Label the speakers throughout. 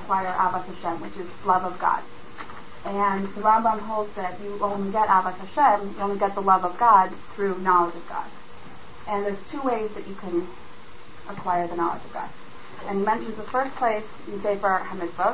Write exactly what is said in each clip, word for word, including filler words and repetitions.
Speaker 1: acquire Ahavas Hashem, which is love of God. And the Rambam holds that you only get Ahavas Hashem, you only get the love of God through knowledge of God. And there's two ways that you can acquire the knowledge of God. And he mentions the first place in Sefer HaMitzvot.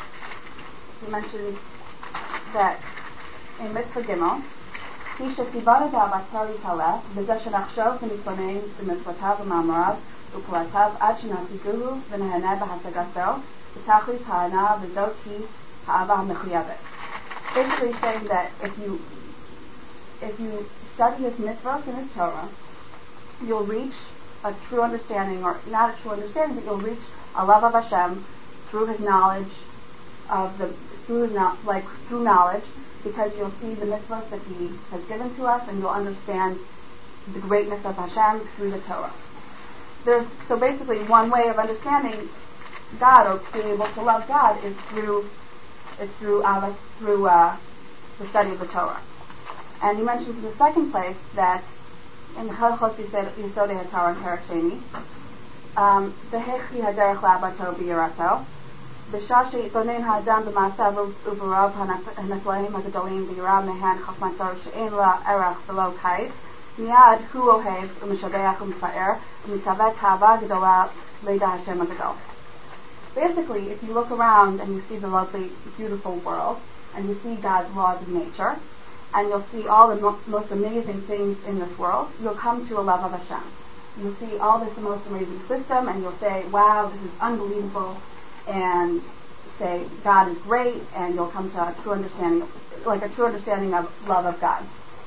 Speaker 1: He mentions that in Mitzvah Gimel, he shekivara da'avatar yitaleh, v'zeh shenachshov v'nitlonein b'mitzvotav v'ma'amarav u'kolatav ad shenatiguhu v'neheneh b'hasagato v'tachlis ha'ana v'zot hi ha'ava ha'mechuyavet. Basically saying that if you if you study his mitzvot and his Torah, you'll reach a true understanding, or not a true understanding, but you'll reach a love of Hashem through his knowledge of the through no, like through knowledge, because you'll see the mitzvot that he has given to us, and you'll understand the greatness of Hashem through the Torah. There's so basically one way of understanding God, or being able to love God, is through is through uh, through uh, the study of the Torah. And he mentions in the second place that in Halchos Yisodei HaTorah and Perek Sheni, V'hechi haderech la'avato b'yirato, b'shah she'yitlonen ha'adam b'ma'asav u'v'rav ha'neflaim ha'gedolim v'yirav mehen chachmato she'en la erech v'lo kayf, miyad hu ohev u'mishabeach u'mifa'er u'mitzavet ha'ava gedola leida Hashem ha'gedol. Basically, if you look around and you see the lovely, beautiful world, and you see God's laws of nature, and you'll see all the mo- most amazing things in this world, you'll come to a love of Hashem. You'll see all this most amazing system, and you'll say, wow, this is unbelievable, and say, God is great, and you'll come to a true understanding, like a true understanding of love of God.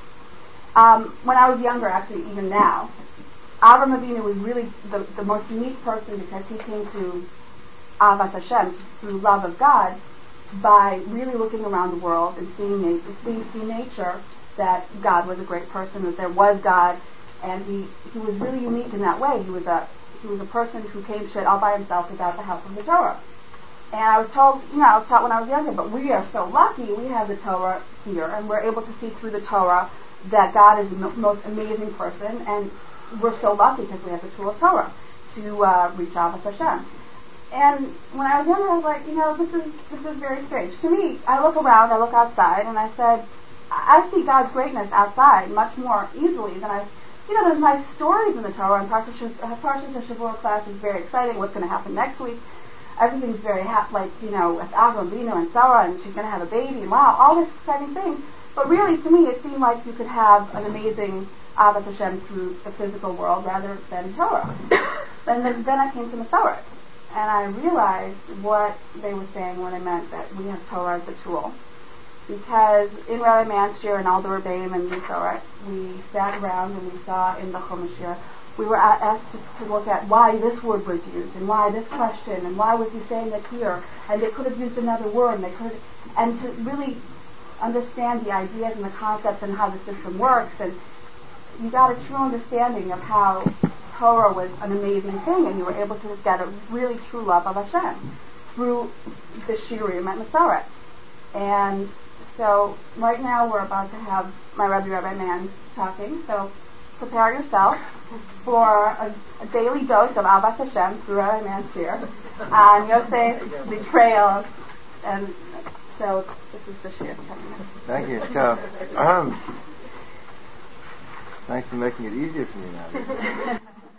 Speaker 1: Um, when I was younger, actually, even now, Avraham Avinu was really the, the most unique person, because he came to Ahavas Hashem, through love of God, by really looking around the world and seeing, seeing, seeing nature, that God was a great person, that there was God, and he, he was really unique in that way. He was a he was a person who came to it all by himself without the help of the Torah. And I was told, you know, I was taught when I was younger, but we are so lucky we have the Torah here, and we're able to see through the Torah that God is the most amazing person, and we're so lucky because we have the tool of Torah to uh, reach Ahavas Hashem. And when I was younger, I was like, you know, this is this is very strange. To me, I look around, I look outside, and I said, I see God's greatness outside much more easily than I, you know, there's nice stories in the Torah, and Parshat Shavua class is very exciting. What's going to happen next week? Everything's very happy, like, you know, with Avraham Avinu and Sarah, and she's going to have a baby, and wow, all this exciting things. But really, to me, it seemed like you could have an amazing Ahavas Hashem through the physical world rather than Torah. And then, then I came to Masorah. And I realized what they were saying when I meant that we have Torah as a tool. Because in Rabbi Manshir and all the Rebbeim and Masorah, we sat around and we saw in the Chumash here, we were asked to, to look at why this word was used, and why this question, and why was he saying it here, and they could have used another word, and they could, and to really understand the ideas and the concepts and how the system works, and you got a true understanding of how Torah was an amazing thing, and you were able to get a really true love of Hashem through the Shiurim at Masorah. And so right now we're about to have my Rebbe, Rabbi Man, talking, so prepare yourself for a, a daily dose of Ahavas Hashem through Rabbi Man's shir, and Yosef's betrayal, and so this is the shir.
Speaker 2: Thank you. So, um, thanks for making it easier for me now.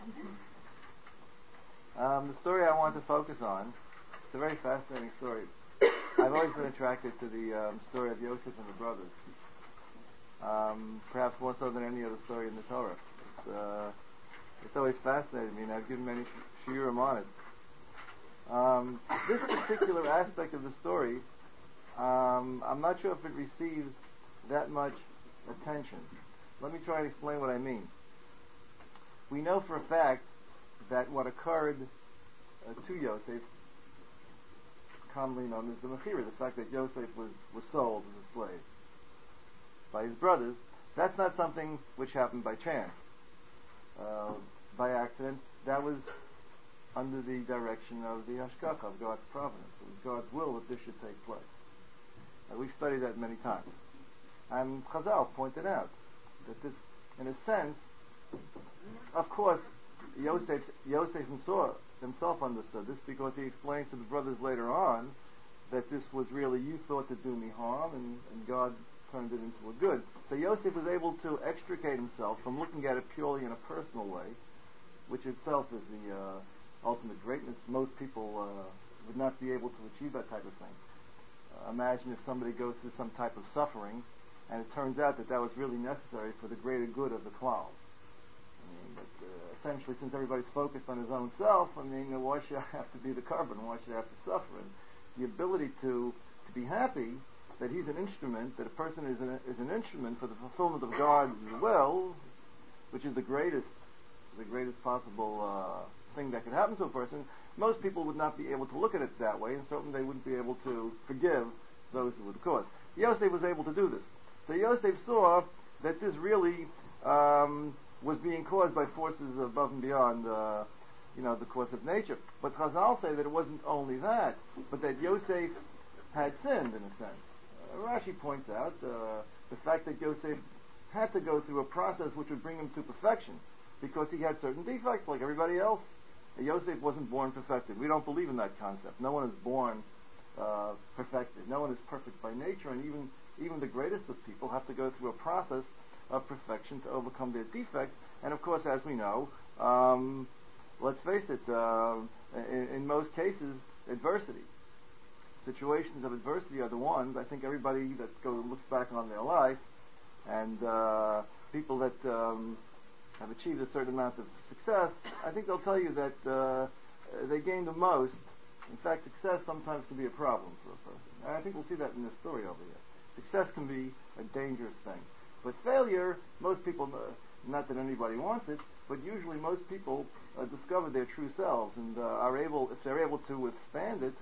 Speaker 2: Um, the story I want to focus on, it's a very fascinating story. I've always been attracted to the um, story of Yosef and the brothers, um, perhaps more so than any other story in the Torah. It's, uh, it's always fascinated me, and I've given many shiurim on it. Um, this particular aspect of the story, um, I'm not sure if it receives that much attention. Let me try to explain what I mean. We know for a fact that what occurred uh, to Yosef, commonly known as the Mechira, the fact that Yosef was, was sold as a slave by his brothers, that's not something which happened by chance, uh, by accident. That was under the direction of the Hashgacha, of God's providence. It was God's will that this should take place. Uh, we've studied that many times. And Chazal pointed out that this, in a sense, of course, Yosef, Yosef saw himself understood this, because he explains to the brothers later on that this was really, you thought to do me harm, and, and God turned it into a good. So Yosef was able to extricate himself from looking at it purely in a personal way, which itself is the uh, ultimate greatness. Most people uh, would not be able to achieve that type of thing. Uh, imagine if somebody goes through some type of suffering, and it turns out that that was really necessary for the greater good of the klal. I mean, but, uh, essentially, since everybody's focused on his own self, I mean, why should I have to be the carbon? Why should I have to suffer? And the ability to to be happy that he's an instrument, that a person is an, is an instrument for the fulfillment of God's will, which is the greatest, the greatest possible uh, thing that could happen to a person. Most people would not be able to look at it that way, and certainly they wouldn't be able to forgive those who were the cause. Yosef was able to do this. So Yosef saw that this really um, was being caused by forces above and beyond, uh, you know, the course of nature. But Chazal say that it wasn't only that, but that Yosef had sinned in a sense. Uh, Rashi points out uh, the fact that Yosef had to go through a process which would bring him to perfection, because he had certain defects like everybody else. Yosef wasn't born perfected. We don't believe in that concept. No one is born uh, perfected. No one is perfect by nature, and even even the greatest of people have to go through a process of perfection to overcome their defects. And of course, as we know, um, let's face it, uh, in, in most cases, adversity. Situations of adversity are the ones, I think everybody that goes looks back on their life, and uh, people that um, have achieved a certain amount of success, I think they'll tell you that uh, they gain the most. In fact, success sometimes can be a problem for a person. And I think we'll see that in this story over here. Success can be a dangerous thing. But failure, most people, uh, not that anybody wants it, but usually most people uh, discover their true selves and uh, are able, if they're able to withstand it,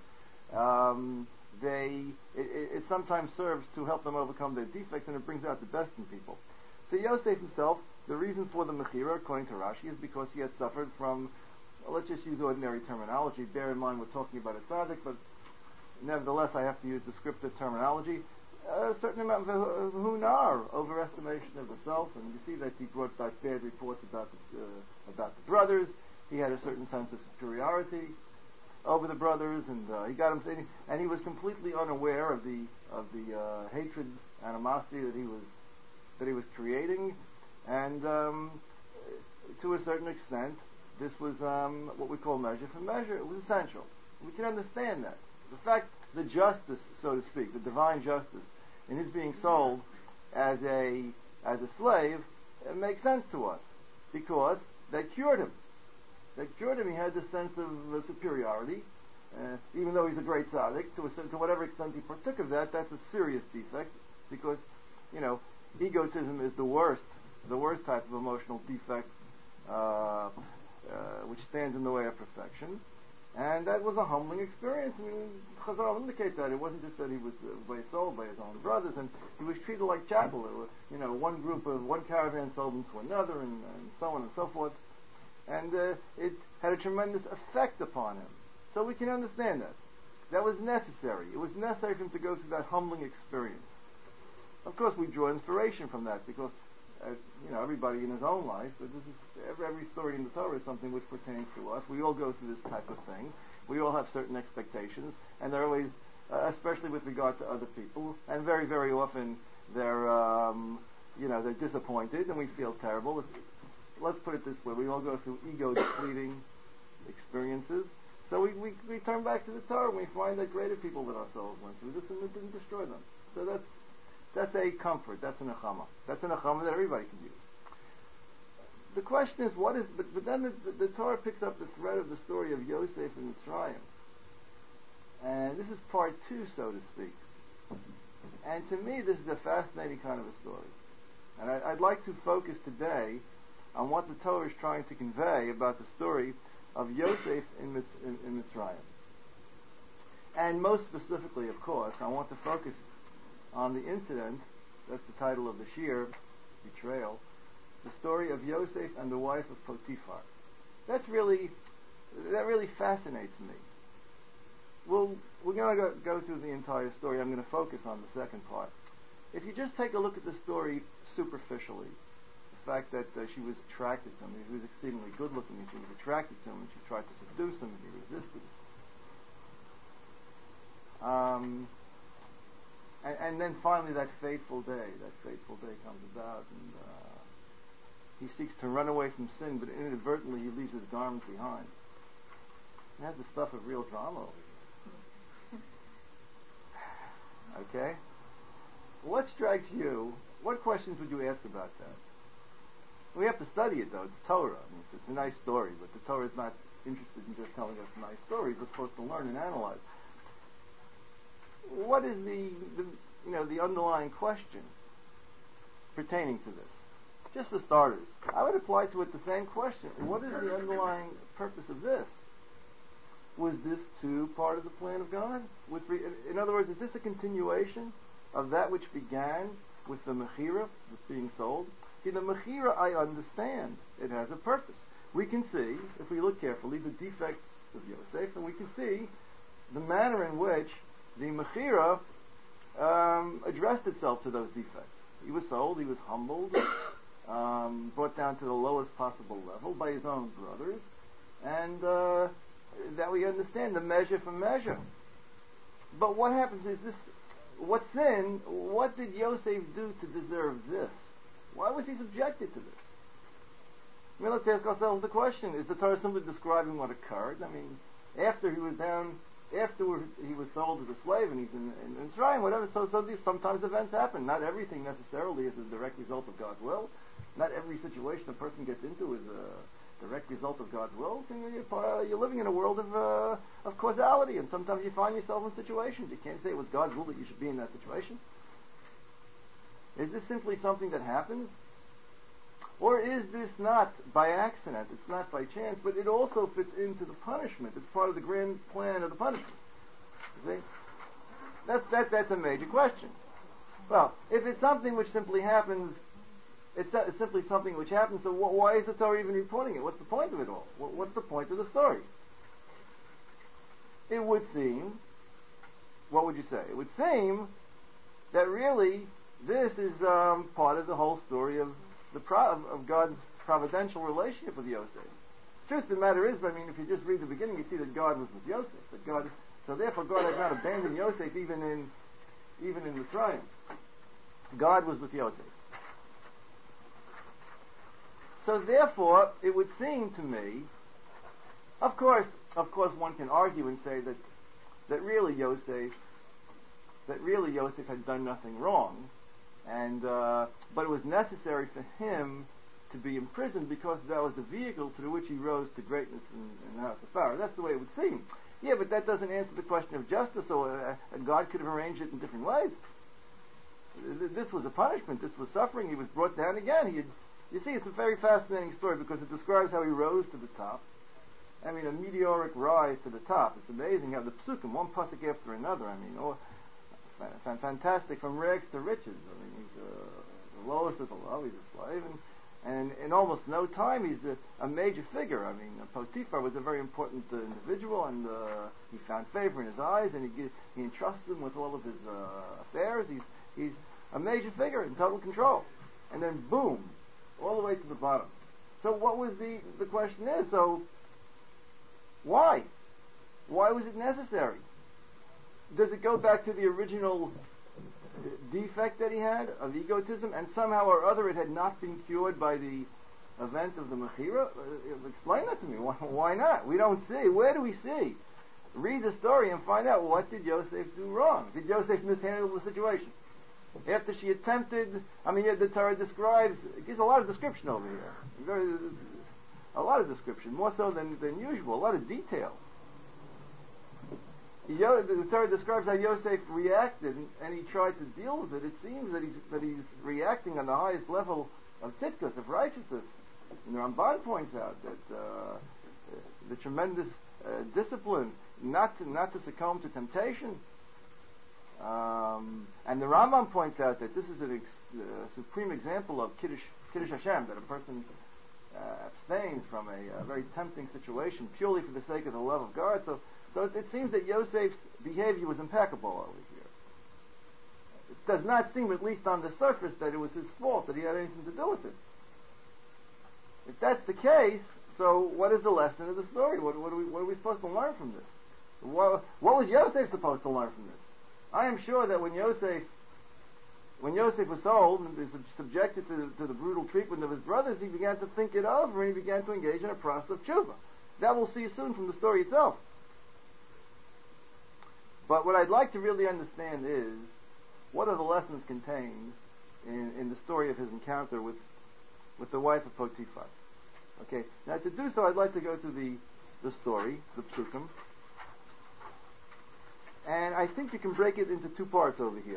Speaker 2: um, they, it, it sometimes serves to help them overcome their defects, and it brings out the best in people. So Yosef himself, the reason for the Mechira, according to Rashi, is because he had suffered from, well, let's just use ordinary terminology. Bear in mind we're talking about a tzaddik, but nevertheless I have to use descriptive terminology. A certain amount of hunar, overestimation of the self, and you see that he brought back bad reports about the, uh, about the brothers. He had a certain sense of superiority over the brothers, and uh, he got him thinking, and he was completely unaware of the of the uh, hatred, animosity that he was that he was creating, and um, to a certain extent, this was um, what we call measure for measure. It was essential. We can understand that. The fact, the justice, so to speak, the divine justice, in his being sold as a as a slave, it makes sense to us, because they cured him. They cured him. He had this sense of uh, superiority, uh, even though he's a great tzaddik. To, a, to whatever extent he partook of that, that's a serious defect, because, you know, egotism is the worst, the worst type of emotional defect, uh, uh, which stands in the way of perfection. And that was a humbling experience. I mean, Chazal indicate that. It wasn't just that he was uh, sold by his own brothers, and he was treated like chattel. It was, you know, one group of, one caravan sold him to another, and, and so on and so forth. And uh, it had a tremendous effect upon him. So we can understand that. That was necessary. It was necessary for him to go through that humbling experience. Of course, we draw inspiration from that, because Uh, you know, everybody in his own life, but this is, every, every story in the Torah is something which pertains to us. We all go through this type of thing. We all have certain expectations, and they're always, uh, especially with regard to other people, and very, very often they're, um, you know, they're disappointed, and we feel terrible. Let's, let's put it this way: we all go through ego-depleting experiences. So we, we we turn back to the Torah, and we find that greater people than ourselves went through this, and it didn't destroy them. So that's That's a comfort. That's a nechama. That's a nechama that everybody can use. The question is, what is? But, but then the, the, the Torah picks up the thread of the story of Yosef and Mitzrayim, and this is part two, so to speak. And to me, this is a fascinating kind of a story. And I, I'd like to focus today on what the Torah is trying to convey about the story of Yosef in, Mitz, in, in Mitzrayim. And most specifically, of course, I want to focus on the incident, that's the title of the shir, betrayal, the story of Yosef and the wife of Potiphar. That's really, that really fascinates me. Well, we're going to go, go through the entire story. I'm going to focus on the second part. If you just take a look at the story superficially, fact that uh, she was attracted to him. He was exceedingly good looking, and she was attracted to him, and she tried to seduce him, and he resisted. Um, and, and then finally that fateful day, that fateful day comes about, and uh, he seeks to run away from sin, but inadvertently he leaves his garment behind. That's the stuff of real drama over here. Okay? What strikes you? What questions would you ask about that? We have to study it, though. It's Torah. I mean, it's a nice story, but the Torah is not interested in just telling us nice stories. We're supposed to learn and analyze. What is the, the you know, the underlying question pertaining to this? Just for starters, I would apply to it the same question. What is the underlying purpose of this? Was this too part of the plan of God? With re- in other words, is this a continuation of that which began with the Mechira, with being sold? See, the Mechira, I understand. It has a purpose. We can see, if we look carefully, the defects of Yosef, and we can see the manner in which the Mechira um, addressed itself to those defects. He was sold, he was humbled, um, brought down to the lowest possible level by his own brothers, and uh, that we understand, the measure for measure. But what happens is this, what sin, what did Yosef do to deserve this? Why was he subjected to this? I mean, let's ask ourselves the question, is the Torah simply describing what occurred? I mean, after he was down, after he was sold as a slave and he's in, in, in trying, whatever, so, so these sometimes events happen. Not everything necessarily is a direct result of God's will. Not every situation a person gets into is a direct result of God's will. You're living in a world of uh, of causality, and sometimes you find yourself in situations. You can't say it was God's will that you should be in that situation. Is this simply something that happens? Or is this not by accident? It's not by chance, but it also fits into the punishment. It's part of the grand plan of the punishment. You see? That's, that, that's a major question. Well, if it's something which simply happens, it's, it's simply something which happens, so wh- why is the Torah even reporting it? What's the point of it all? Wh- what's the point of the story? It would seem, what would you say? It would seem that really this is um, part of the whole story of the pro- of God's providential relationship with Yosef. The truth of the matter is, I mean, if you just read the beginning, you see that God was with Yosef. That God, so therefore, God had not abandoned Yosef even in even in Mitzrayim. God was with Yosef. So therefore, it would seem to me, of course, of course, one can argue and say that that really Yosef, that really Yosef had done nothing wrong. And uh, but it was necessary for him to be imprisoned because that was the vehicle through which he rose to greatness in, in the house of Pharaoh. That's the way it would seem. Yeah, but that doesn't answer the question of justice, or uh, God could have arranged it in different ways. This was a punishment. This was suffering. He was brought down again. He had, you see, it's a very fascinating story because it describes how he rose to the top. I mean, a meteoric rise to the top. It's amazing how the psukim, one pasuk after another, I mean, or fantastic, from rags to riches. I mean, he's uh, the lowest of the low. He's a slave, and, and in almost no time, he's a, a major figure. I mean, Potiphar was a very important uh, individual, and uh, he found favor in his eyes, and he, he entrusted him with all of his uh, affairs. He's he's a major figure in total control, and then boom, all the way to the bottom. So, what was the the question is? So, why? Why was it necessary? Does it go back to the original defect that he had of egotism, and somehow or other it had not been cured by the event of the Mechira? Uh, explain that to me. Why, why not? We don't see. Where do we see? Read the story and find out, what did Yosef do wrong? Did Yosef mishandle the situation? After she attempted, I mean, the Torah describes, it gives a lot of description over here. Very, a lot of description, more so than, than usual, a lot of detail. Yo, the Torah describes how Yosef reacted, and, and he tried to deal with it. It seems that he's that he's reacting on the highest level of tzidkus, of righteousness. And the Ramban points out that uh, the tremendous uh, discipline not to, not to succumb to temptation. Um, and the Rambam points out that this is a ex- uh, supreme example of Kiddush, Kiddush Hashem, that a person uh, abstains from a, a very tempting situation purely for the sake of the love of God. So. So it, it seems that Yosef's behavior was impeccable over here. It does not seem, at least on the surface, that it was his fault, that he had anything to do with it. If that's the case, so what is the lesson of the story? What, what, are, we, what are we supposed to learn from this? What, what was Yosef supposed to learn from this? I am sure that when Yosef, when Yosef was sold and was subjected to, to the brutal treatment of his brothers, he began to think it over and he began to engage in a process of tshuva. That we'll see soon from the story itself. But what I'd like to really understand is, what are the lessons contained in, in the story of his encounter with, with the wife of Potiphar? Okay, now to do so, I'd like to go to the, the story, the psukim, and I think you can break it into two parts over here.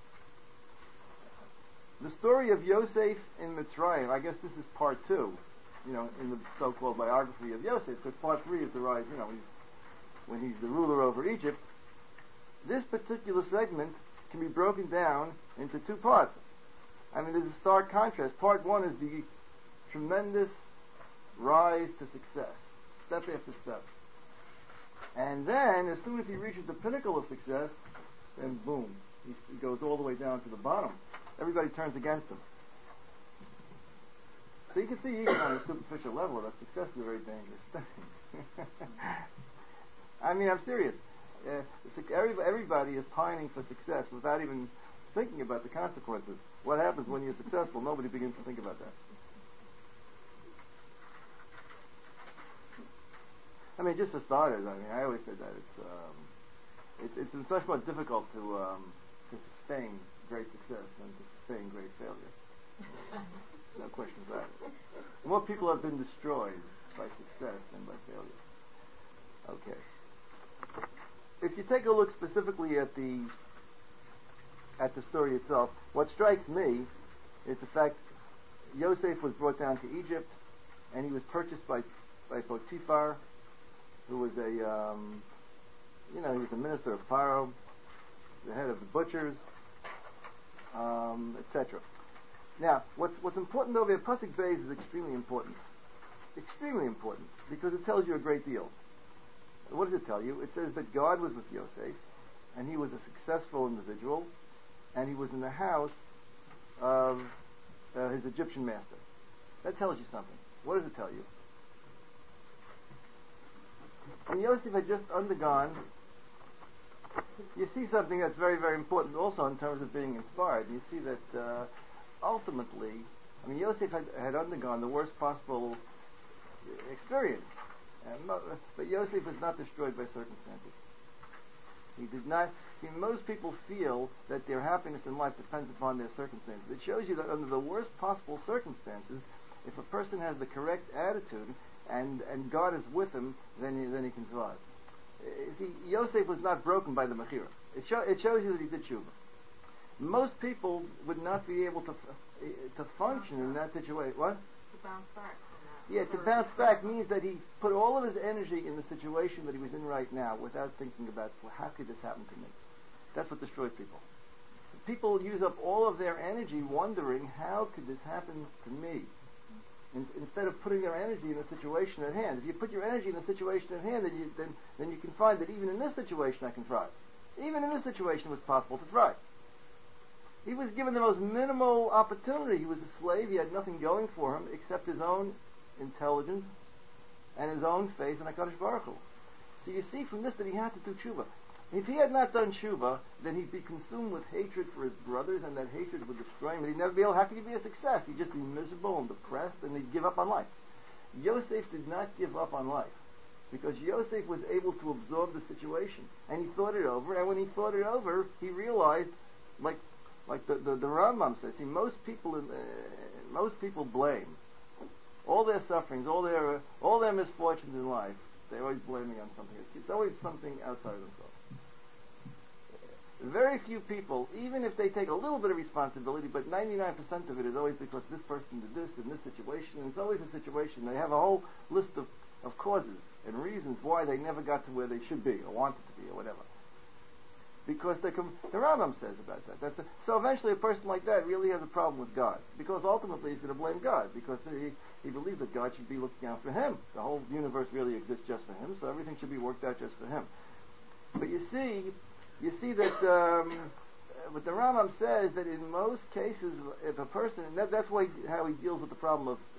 Speaker 2: The story of Yosef in Mitzrayim, I guess this is part two, you know, in the so-called biography of Yosef, because part three is the rise, you know, he's, when he's the ruler over Egypt. This particular segment can be broken down into two parts. I mean, there's a stark contrast. Part one is the tremendous rise to success, step after step. And then, as soon as he reaches the pinnacle of success, then boom, he, he goes all the way down to the bottom. Everybody turns against him. So you can see, even on a superficial level, that success is a very dangerous thing. I mean, I'm serious. Uh, everybody is pining for success without even thinking about the consequences. What happens when you're successful? Nobody begins to think about that. I mean, just for starters, I mean, I always said that it's um, it, it's much more difficult to um, to sustain great success than to sustain great failure. No question about it. More people have been destroyed by success than by failure. Okay. If you take a look specifically at the at the story itself, what strikes me is the fact Yosef was brought down to Egypt, and he was purchased by by Potiphar, who was a um, you know he was a minister of Pharaoh, the head of the butchers, um, et cetera. Now, what's what's important over here, Pasuk Beis is extremely important, extremely important because it tells you a great deal. What does it tell you? It says that God was with Yosef, and he was a successful individual, and he was in the house of uh, his Egyptian master. That tells you something. What does it tell you? When Yosef had just undergone, you see something that's very, very important also in terms of being inspired. You see that uh, ultimately, I mean, Yosef had, had undergone the worst possible experience. And, but Yosef was not destroyed by circumstances. He did not. See, most people feel that their happiness in life depends upon their circumstances. It shows you that under the worst possible circumstances, if a person has the correct attitude and, and God is with him, then he, then he can survive. Uh, see, Yosef was not broken by the Mechira. It, show, it shows you that he did tshuva. Most people would not be able to uh, to function in that situation. What?
Speaker 3: To bounce back.
Speaker 2: Yeah, to bounce back means that he put all of his energy in the situation that he was in right now without thinking about, well, how could this happen to me? That's what destroys people. People use up all of their energy wondering, how could this happen to me? In, instead of putting their energy in the situation at hand. If you put your energy in the situation at hand, then you, then, then you can find that even in this situation I can thrive. Even in this situation it was possible to thrive. He was given the most minimal opportunity. He was a slave. He had nothing going for him except his own intelligence and his own faith in HaKadosh Baruch Hu. So you see from this that he had to do tshuva. If he had not done tshuva, then he'd be consumed with hatred for his brothers, and that hatred would destroy him. And he'd never be able, how could he be a success? He'd just be miserable and depressed, and he'd give up on life. Yosef did not give up on life, because Yosef was able to absorb the situation, and he thought it over, and when he thought it over, he realized, like like the, the, the Rambam says, see, most people, uh, most people blame all their sufferings, all their uh, all their misfortunes in life. They're always blaming on something. It's always something outside of themselves. Very few people, even if they take a little bit of responsibility, but ninety-nine percent of it is always because this person did this in this situation, and it's always a situation. They have a whole list of, of causes and reasons why they never got to where they should be or wanted to be or whatever. Because the, the Rambam says about that. That's a, so eventually a person like that really has a problem with God. Because ultimately he's going to blame God. Because he, he believes that God should be looking out for him. The whole universe really exists just for him, so everything should be worked out just for him. But you see, you see that um, what the Rambam says, that in most cases, if a person, and that, that's why how he deals with the problem of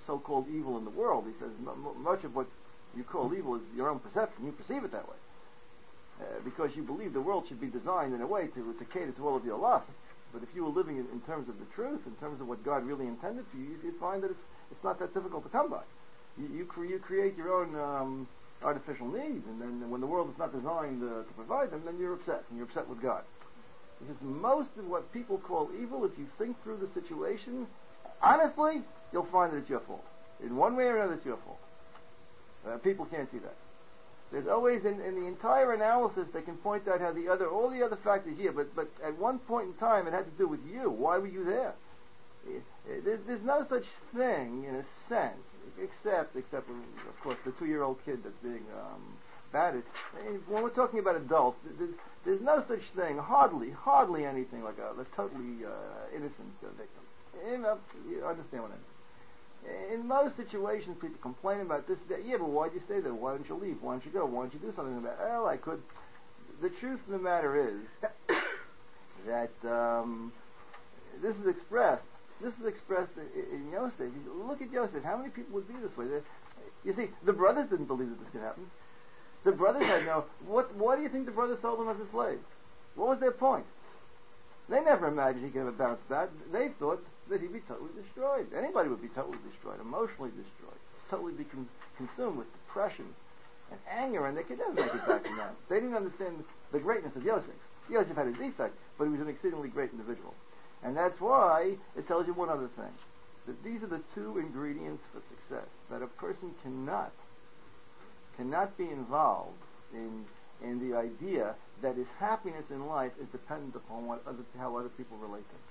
Speaker 2: so-called evil in the world. He says m- much of what you call evil is your own perception. You perceive it that way. Uh, because you believe the world should be designed in a way to, to cater to all of your lusts. But if you were living in, in terms of the truth, in terms of what God really intended for you, you'd find that it's, it's not that difficult to come by. You, you, cre- you create your own um, artificial needs, and then when the world is not designed uh, to provide them, then you're upset, and you're upset with God. Because most of what people call evil, if you think through the situation, honestly, you'll find that it's your fault. In one way or another, it's your fault. Uh, people can't see that. There's always, in, in the entire analysis, they can point out how the other, all the other factors here, but, but at one point in time, it had to do with you. Why were you there? It, it, there's, there's no such thing, in a sense, except, except, of course, the two-year-old kid that's being um, battered. When we're talking about adults, there's, there's no such thing, hardly, hardly anything like a, a totally uh, innocent uh, victim. You know, you understand what I mean. In most situations, people complain about this, that, yeah, but why'd you stay there? Why didn't you leave? Why didn't you go? Why didn't you do something about it? Well, I could. The truth of the matter is that um, this is expressed. This is expressed in, in Yosef. Look at Yosef. How many people would be this way? They're, you see, the brothers didn't believe that this could happen. The brothers had no. What? Why do you think the brothers sold him as a slave? What was their point? They never imagined he could have bounced back. They thought that he'd be totally destroyed. Anybody would be totally destroyed, emotionally destroyed, totally be con- consumed with depression and anger, and they could never make it back from that. They didn't understand the greatness of Yosef. Yosef had a defect, but he was an exceedingly great individual. And that's why it tells you one other thing, that these are the two ingredients for success, that a person cannot, cannot be involved in in the idea that his happiness in life is dependent upon what other, how other people relate to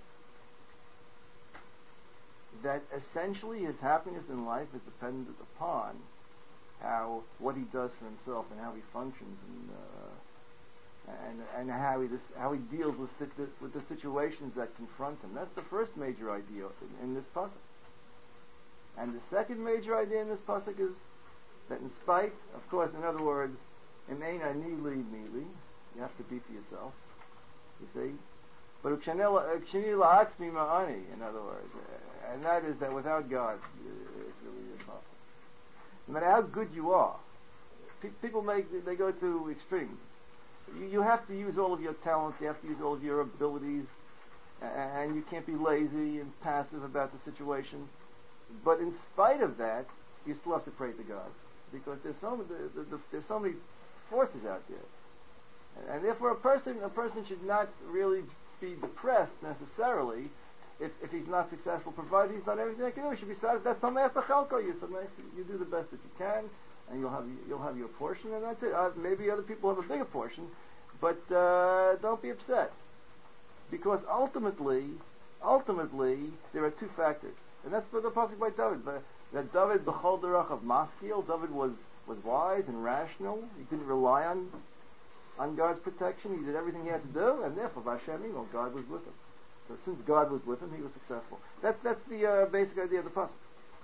Speaker 2: him. That essentially his happiness in life is dependent upon how what he does for himself and how he functions and uh, and and how he this, how he deals with the, with the situations that confront him. That's the first major idea in, in this pasuk. And the second major idea in this pasuk is that in spite, of course, in other words, Im ein ani li mili, you have to be for yourself, you see. But ukshani la'atzmi ma'ani, in other words, and that is that without God, it's really impossible. No matter how good you are, pe- people make they go to extremes. You, you have to use all of your talents, you have to use all of your abilities, and you can't be lazy and passive about the situation. But in spite of that, you still have to pray to God, because there's so many, the, the, there's so many forces out there, and, and therefore a person a person should not really be depressed necessarily if, if he's not successful, provided he's done everything he can do. He should be satisfied. That's some chalko. You you do the best that you can, and you'll have you'll have your portion, and that's it. Uh, maybe other people have a bigger portion, but uh, don't be upset, because ultimately, ultimately there are two factors, and that's the pasuk by David. But, that David b'chol derech of maskil, David was was wise and rational. He didn't rely on on God's protection. He did everything he had to do, and therefore, Vashem Imo, God was with him. So since God was with him, he was successful. That's that's the uh, basic idea of the pasuk.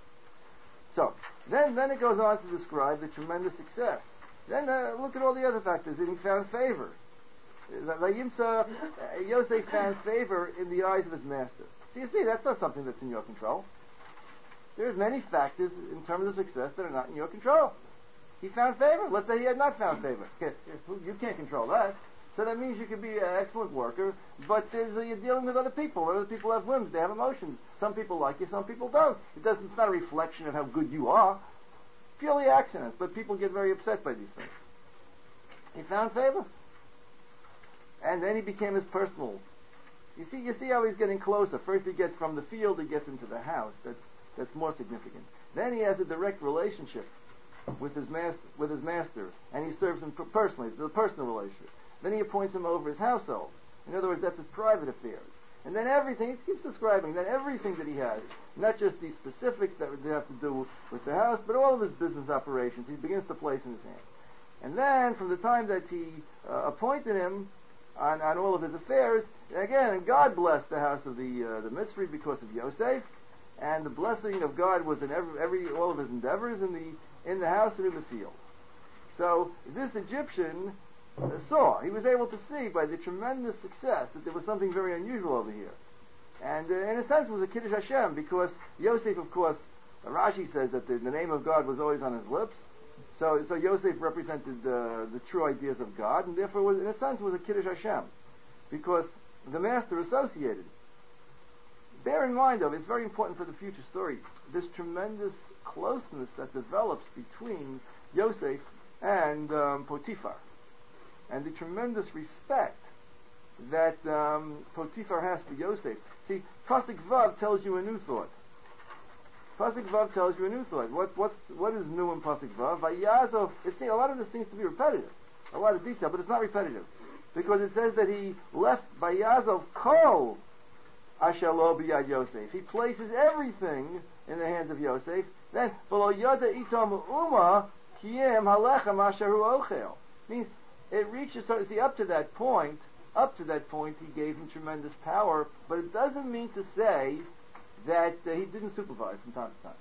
Speaker 2: So then then it goes on to describe the tremendous success. Then uh, look at all the other factors. He found favor. Vayimsa Yosef found favor in the eyes of his master. So you see, that's not something that's in your control. There's many factors in terms of success that are not in your control. He found favor. Let's say he had not found favor. You can't control that. So that means you can be an excellent worker, but there's a, you're dealing with other people. Other people have whims. They have emotions. Some people like you, some people don't. It doesn't, it's not a reflection of how good you are. Purely accidents, but people get very upset by these things. He found favor. And then he became his personal. You see, you see how he's getting closer. First he gets from the field, he gets into the house. That's That's more significant. Then he has a direct relationship with his master, with his master, and he serves him personally. It's a personal relationship. Then he appoints him over his household. In other words, that's his private affairs. And then everything, he keeps describing, then everything that he has, not just these specifics that have to do with the house, but all of his business operations, he begins to place in his hands. And then, from the time that he uh, appointed him on, on all of his affairs, again, God blessed the house of the uh, the Mitzri because of Yosef. And the blessing of God was in every, every all of his endeavors in the in the house and in the field. So this Egyptian uh, saw, he was able to see by the tremendous success that there was something very unusual over here. And uh, in a sense it was a Kiddush Hashem, because Yosef, of course, Rashi says that the, the name of God was always on his lips. So, so Yosef represented uh, the true ideas of God, and therefore, was, in a sense, was a Kiddush Hashem, because the master associated. Bear in mind, though, it's very important for the future story, this tremendous closeness that develops between Yosef and um, Potiphar, and the tremendous respect that um, Potiphar has for Yosef. See, Pasuk Vav tells you a new thought. Pasuk Vav tells you a new thought. What what's what is new in Pasuk Vav? Vayazov. It's a lot of this seems to be repetitive, a lot of detail, but it's not repetitive, because it says that he left Vayazov Kol Asher Lo B'Yad Yosef. He places everything in the hands of Yosef. Then V'lo Yada Itom Uma Kiyem Halechem Asher Hu Ochel. Means it reaches. So see, up to that point, up to that point, he gave him tremendous power, but it doesn't mean to say that uh, he didn't supervise from time to time.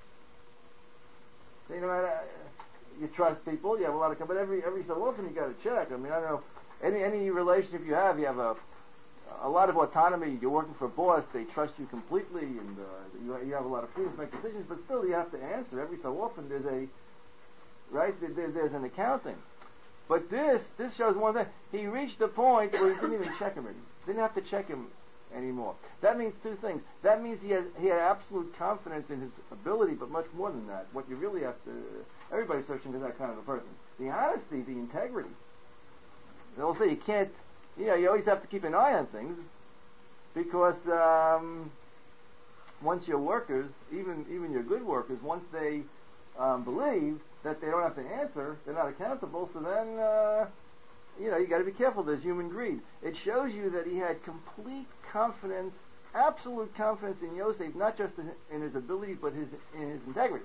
Speaker 2: So, you know, uh, you trust people, you have a lot of, but every every so often you got to check. I mean, I don't know, any any relationship you have, you have a a lot of autonomy. You're working for a boss; they trust you completely, and uh, you you have a lot of freedom to make decisions. But still, you have to answer every so often. There's a right there, there's an accounting. But this this shows one thing. He reached the point where he didn't even check him anymore. Didn't have to check him anymore. That means two things. That means he has he had absolute confidence in his ability, but much more than that. What you really have to, everybody's searching for that kind of a person. The honesty, the integrity. They'll say you can't, you know, you always have to keep an eye on things, because um, once your workers, even even your good workers, once they um, believe that they don't have to answer, they're not accountable, so then uh, you know, you got to be careful. There's human greed. It shows you that he had complete confidence, absolute confidence in Yosef, not just in, in his ability, but his in his integrity.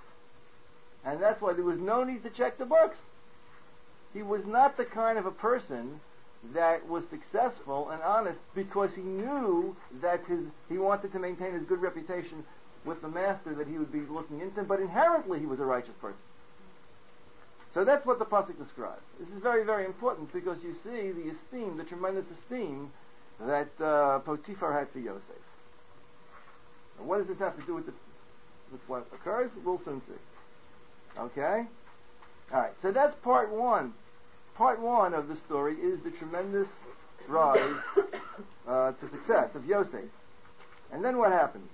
Speaker 2: And that's why there was no need to check the books. He was not the kind of a person that was successful and honest because he knew that his he wanted to maintain his good reputation with the master that he would be looking into, but inherently he was a righteous person. So that's what the pasuk describes. This is very, very important because you see the esteem, the tremendous esteem that uh, Potiphar had for Yosef. Now, what does this have to do with, the, with what occurs? We'll soon see. Okay? Alright, so that's part one. Part one of the story is the tremendous rise uh, to success of Yosef. And then what happens?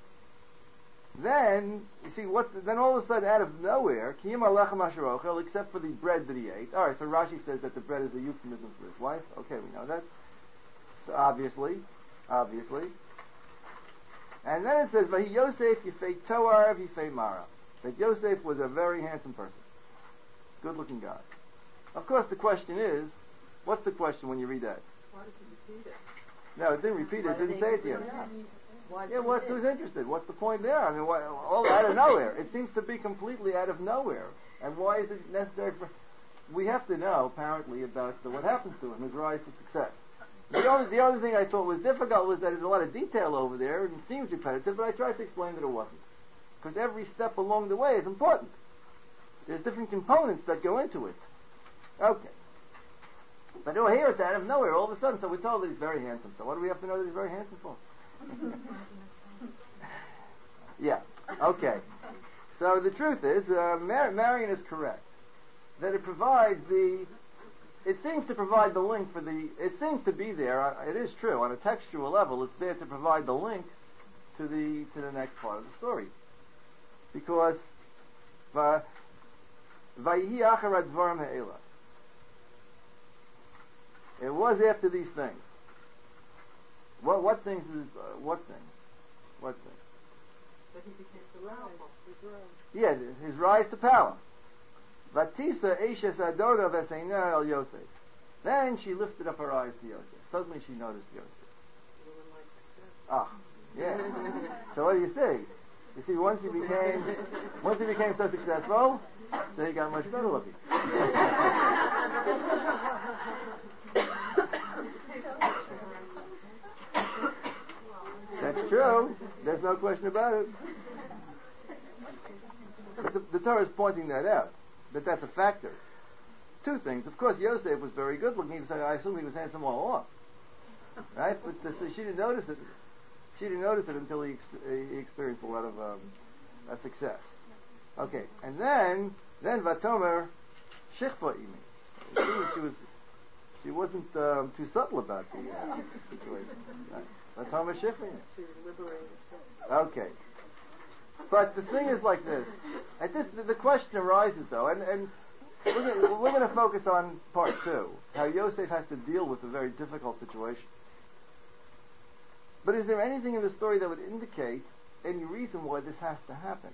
Speaker 2: Then, you see, what? Then all of a sudden, out of nowhere, Kiyim Alechem Asher Ochel, except for the bread that he ate. All right, so Rashi says that the bread is a euphemism for his wife. Okay, we know that. So obviously, obviously. And then it says, Vahi Yosef Yifei Toar Yifei Mara. That Yosef was a very handsome person, good-looking guy. Of course, the question is, what's the question when you read that?
Speaker 3: Why did he repeat it?
Speaker 2: No, it didn't repeat it. It didn't say it to you. Yeah, what's who's interested? What's the point there? I mean, what, all out of nowhere. It seems to be completely out of nowhere. And why is it necessary for... We have to know, apparently, about the, what happens to him, his rise to success. The only, the only thing I thought was difficult was that there's a lot of detail over there, and it seems repetitive, but I tried to explain that it wasn't. Because every step along the way is important. There's different components that go into it. Okay. But oh, here it's out of nowhere, all of a sudden, so we're told that he's very handsome. So what do we have to know that he's very handsome for? Yeah, okay. So the truth is, uh, Mar- Marion is correct. That it provides the, it seems to provide the link for the, it seems to be there, uh, it is true, on a textual level, it's there to provide the link to the, to the next part of the story. Because, Vayihi Acharat Dvarim Ha'ela. It was after these things. What what things is uh, what things? What things?
Speaker 3: That he became powerful.
Speaker 2: Yeah, his rise to power. Vatisa Eshes Adora Vesena El Yosef. Then she lifted up her eyes to Yosef. Suddenly she noticed Yosef. Ah, yeah. So what do you see? You see, once he became once he became so successful, so he got much better looking. That's true. There's no question about it. But the, the Torah is pointing that out, that that's a factor. Two things. Of course, Yosef was very good looking. So I assume he was handsome all along, right? But the, so she didn't notice it. She didn't notice it until he, ex- he experienced a lot of um, a success. Okay, and then then Vatomer Shichva Imi. She, she was she wasn't um, too subtle about the uh, situation. Vatomer Shichva Imi.
Speaker 3: She was liberated.
Speaker 2: Okay. But the thing is like this. At this, the question arises though, and, and we're going we're to focus on part two, how Yosef has to deal with a very difficult situation. But is there anything in the story that would indicate any reason why this has to happen?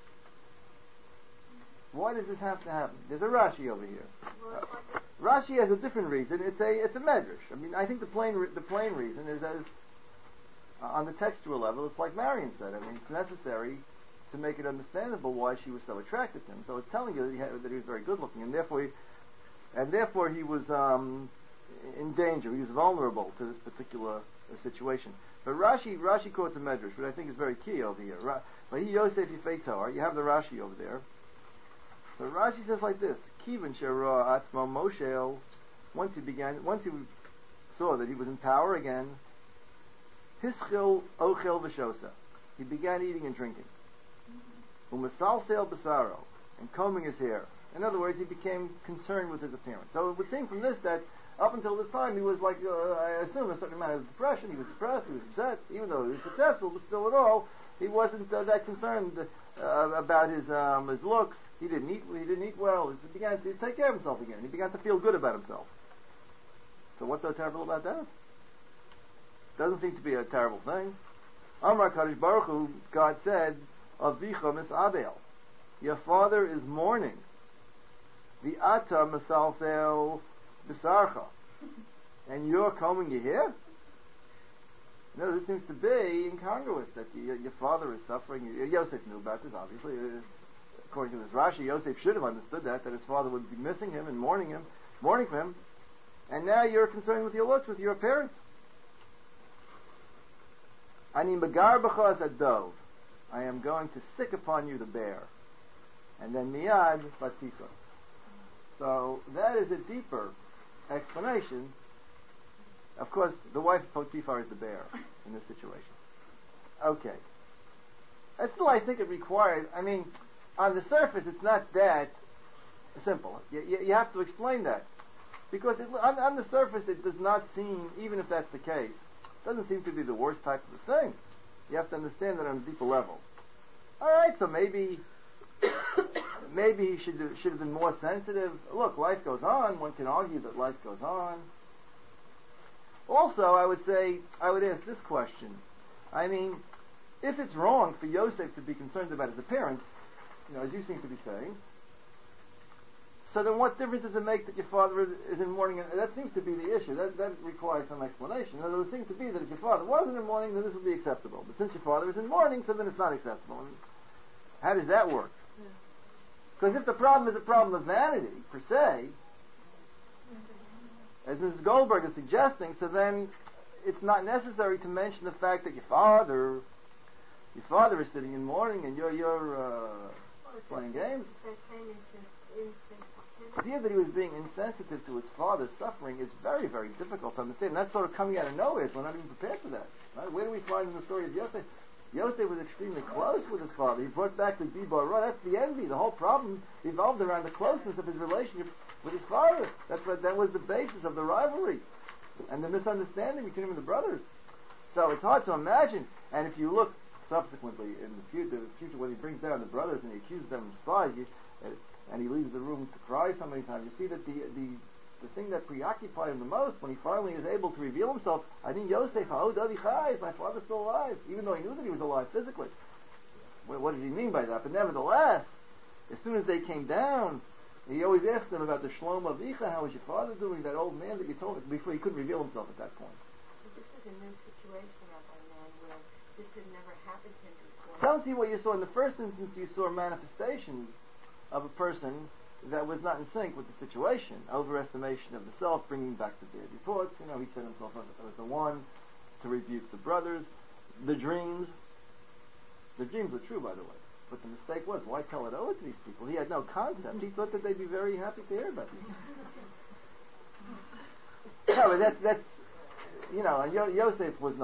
Speaker 2: Why does this have to happen? There's a Rashi over here. Uh, Rashi has a different reason. It's a it's a medrash. I mean, I think the plain re- the plain reason is as uh, on the textual level, it's like Marion said. I mean, it's necessary to make it understandable why she was so attracted to him. So it's telling you that he, had, that he was very good looking, and therefore, he, and therefore he was um, in danger. He was vulnerable to this particular uh, situation. But Rashi Rashi quotes a medrash, which I think is very key over here. Ra- Yosef Yifei Torah. You have the Rashi over there. So Rashi says like this: Kivan Shera Atzmo Moshe. Once he began, once he saw that he was in power again, Hischil Ochel V'Shosa. He began eating and drinking. Umasalsel Basaro, and combing his hair. In other words, he became concerned with his appearance. So it would seem from this that up until this time he was like, uh, I assume, a certain amount of depression. He was depressed, he was upset, even though he was successful, but still at all, he wasn't uh, that concerned uh, about his um, his looks. He didn't eat. He didn't eat well. He began to take care of himself again. He began to feel good about himself. So what's so terrible about that? Doesn't seem to be a terrible thing. Amar Kadosh Baruch Hu, God said, Avicha mis'abel, your father is mourning. The ata misalsel b'sarcha, and you're combing your hair? No, this seems to be incongruous that your, your father is suffering. Yosef knew about this, obviously. According to this Rashi, Yosef should have understood that, that his father would be missing him and mourning him, mourning for him. And now you're concerned with your looks, with your appearance. Ani magar b'cha as a dove. I am going to sick upon you the bear. And then miyad batisa. So that is a deeper explanation. Of course, the wife of Potiphar is the bear in this situation. Okay. And still, I think it requires, I mean, on the surface, it's not that simple. You, you, you have to explain that. Because it, on, on the surface, it does not seem, even if that's the case, it doesn't seem to be the worst type of a thing. You have to understand that on a deeper level. All right, so maybe maybe he should have, should have been more sensitive. Look, life goes on. One can argue that life goes on. Also, I would say, I would ask this question. I mean, if it's wrong for Yosef to be concerned about his appearance, you know, as you seem to be saying, so then what difference does it make that your father is in mourning? That seems to be the issue. That that requires some explanation. Now, it would seem to be that if your father wasn't in mourning, then this would be acceptable. But since your father is in mourning, so then it's not acceptable. And how does that work? Because if the problem is a problem of vanity, per se, as Missus Goldberg is suggesting, so then it's not necessary to mention the fact that your father, your father is sitting in mourning and you're, you're uh, playing games. The idea that he was being insensitive to his father's suffering is very, very difficult to understand. And that's sort of coming out of nowhere, so we're not even prepared for that. Right? Where do we find in the story of Yosef? Yosef was extremely close with his father. He brought back the Dibar Ra. That's the envy. The whole problem evolved around the closeness of his relationship with his father. That's what, that was the basis of the rivalry and the misunderstanding between him and the brothers. So it's hard to imagine. And if you look subsequently in the future, the future when he brings down the brothers and he accuses them of spies, you, uh, and he leaves the room to cry so many times, you see that the the the thing that preoccupied him the most, when he finally is able to reveal himself, I think Yosef, oh, Davi Chai, is my father still alive? Even though he knew that he was alive physically. Well, what did he mean by that? But nevertheless, as soon as they came down, he always asked them about the Shlom of Icha, how is your father doing, that old man that you told me, before he couldn't reveal himself at that point.
Speaker 4: This is a new situation, Rabbi Man, where this had never happened to him before.
Speaker 2: Don't see what you saw. In the first instance, you saw manifestations of a person that was not in sync with the situation. Overestimation of the self, bringing back the bad reports. You know, he set himself up as the one to rebuke the brothers. The dreams. The dreams were true, by the way. But the mistake was, why tell it over to these people? He had no concept. He thought that they'd be very happy to hear about this. No, but that's, that's, you know, and Yo- Yosef was no.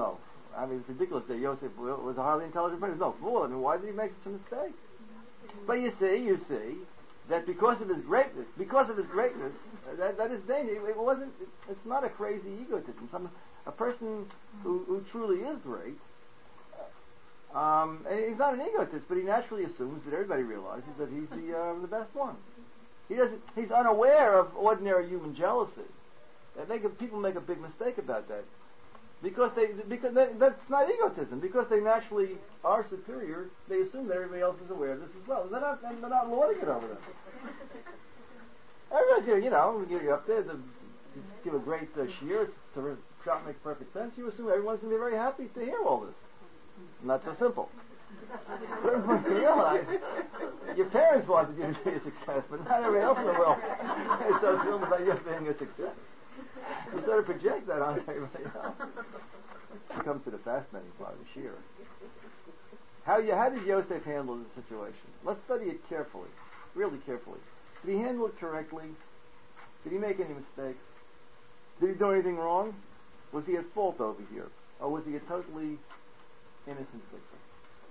Speaker 2: I mean, it's ridiculous that Yosef was a highly intelligent person. No fool. I mean, why did he make such a mistake? But you see, you see, that because of his greatness, because of his greatness, uh, that, that is danger. It, it wasn't, it, it's not a crazy egotism. Some, a person who, who truly is great, uh, um, and he's not an egotist, but he naturally assumes that everybody realizes that he's the, uh, the best one. He doesn't, he's unaware of ordinary human jealousy. They make a, people make a big mistake about that. Because they, because they, that's not egotism. Because they naturally are superior, they assume that everybody else is aware of this as well. And they're not, and they're not lording it over them. Everybody's here, you know, you're up there to, to give a great uh, shear, to shot makes perfect sense. You assume everyone's going to be very happy to hear all this. Not so simple. But everyone realize your parents wanted you to be a success, but not everybody else in the world is so thrilled about you being a success. You sort of project that on everybody else. It comes to the fascinating part of the Shir. How, you, how did Yosef handle the situation? Let's study it carefully, really carefully. Did he handle it correctly? Did he make any mistakes? Did he do anything wrong? Was he at fault over here? Or was he a totally innocent victim?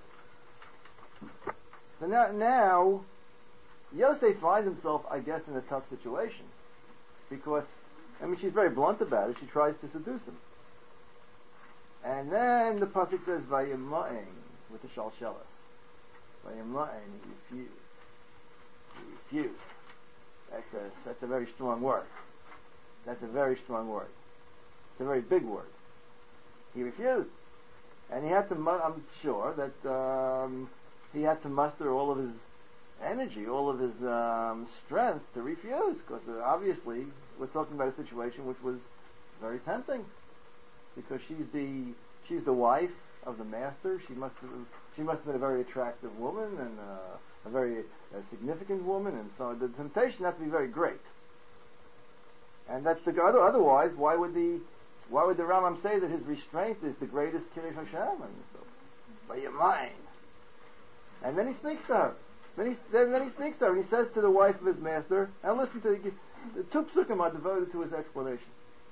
Speaker 2: So now, now Yosef finds himself, I guess, in a tough situation. Because, I mean, she's very blunt about it. She tries to seduce him. And then the pasuk says, "Vayima'in," with the shalshelas. Vayima'in, he refused. He refused. That's a, that's a very strong word. That's a very strong word. It's a very big word. He refused. And he had to, mu- I'm sure that um, he had to muster all of his energy, all of his um, strength to refuse, because uh, obviously we're talking about a situation which was very tempting, because she's the she's the wife of the master. She must have she must have been a very attractive woman and uh, a very uh, significant woman, and so the temptation had to be very great. And that's the other. Otherwise, why would the why would the Rambam say that his restraint is the greatest Kiddush Hashem? And so, by your mind. And then he speaks to her. Then he then, then he speaks to her, and he says to the wife of his master, and listen to the, the two psukim are devoted to his explanation.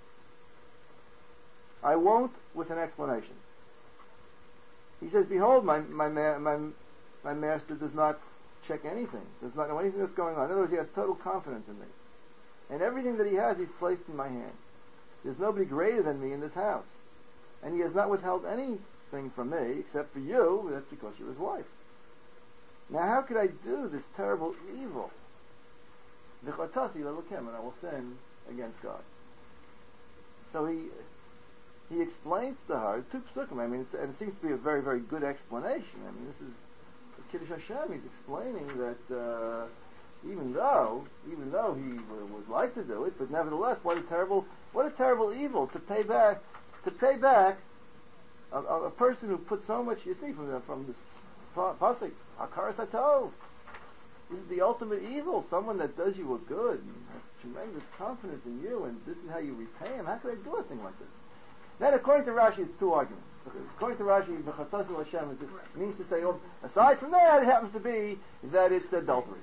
Speaker 2: I won't with an explanation. He says, "Behold, my my ma- my my master does not check anything, does not know anything that's going on. In other words, he has total confidence in me, and everything that he has, he's placed in my hand. There's nobody greater than me in this house, and he has not withheld anything from me except for you. That's because you're his wife. Now, how could I do this terrible evil? And I will sin against God." So he he explains to her two psukim. I mean, it's, and it seems to be a very, very good explanation. I mean, this is Kiddush Hashem. He's explaining that uh, even though even though he w- would like to do it, but nevertheless, what a terrible what a terrible evil to pay back to pay back a, a, a person who put so much. You see from the, from this pasuk, Hakaras Hatov. This is the ultimate evil. Someone that does you a good and has tremendous confidence in you, and this is how you repay him. How could I do a thing like this? Then, according to Rashi, it's two arguments. According to Rashi, B'chatasil Hashem means to say, oh, aside from that, it happens to be that it's adultery.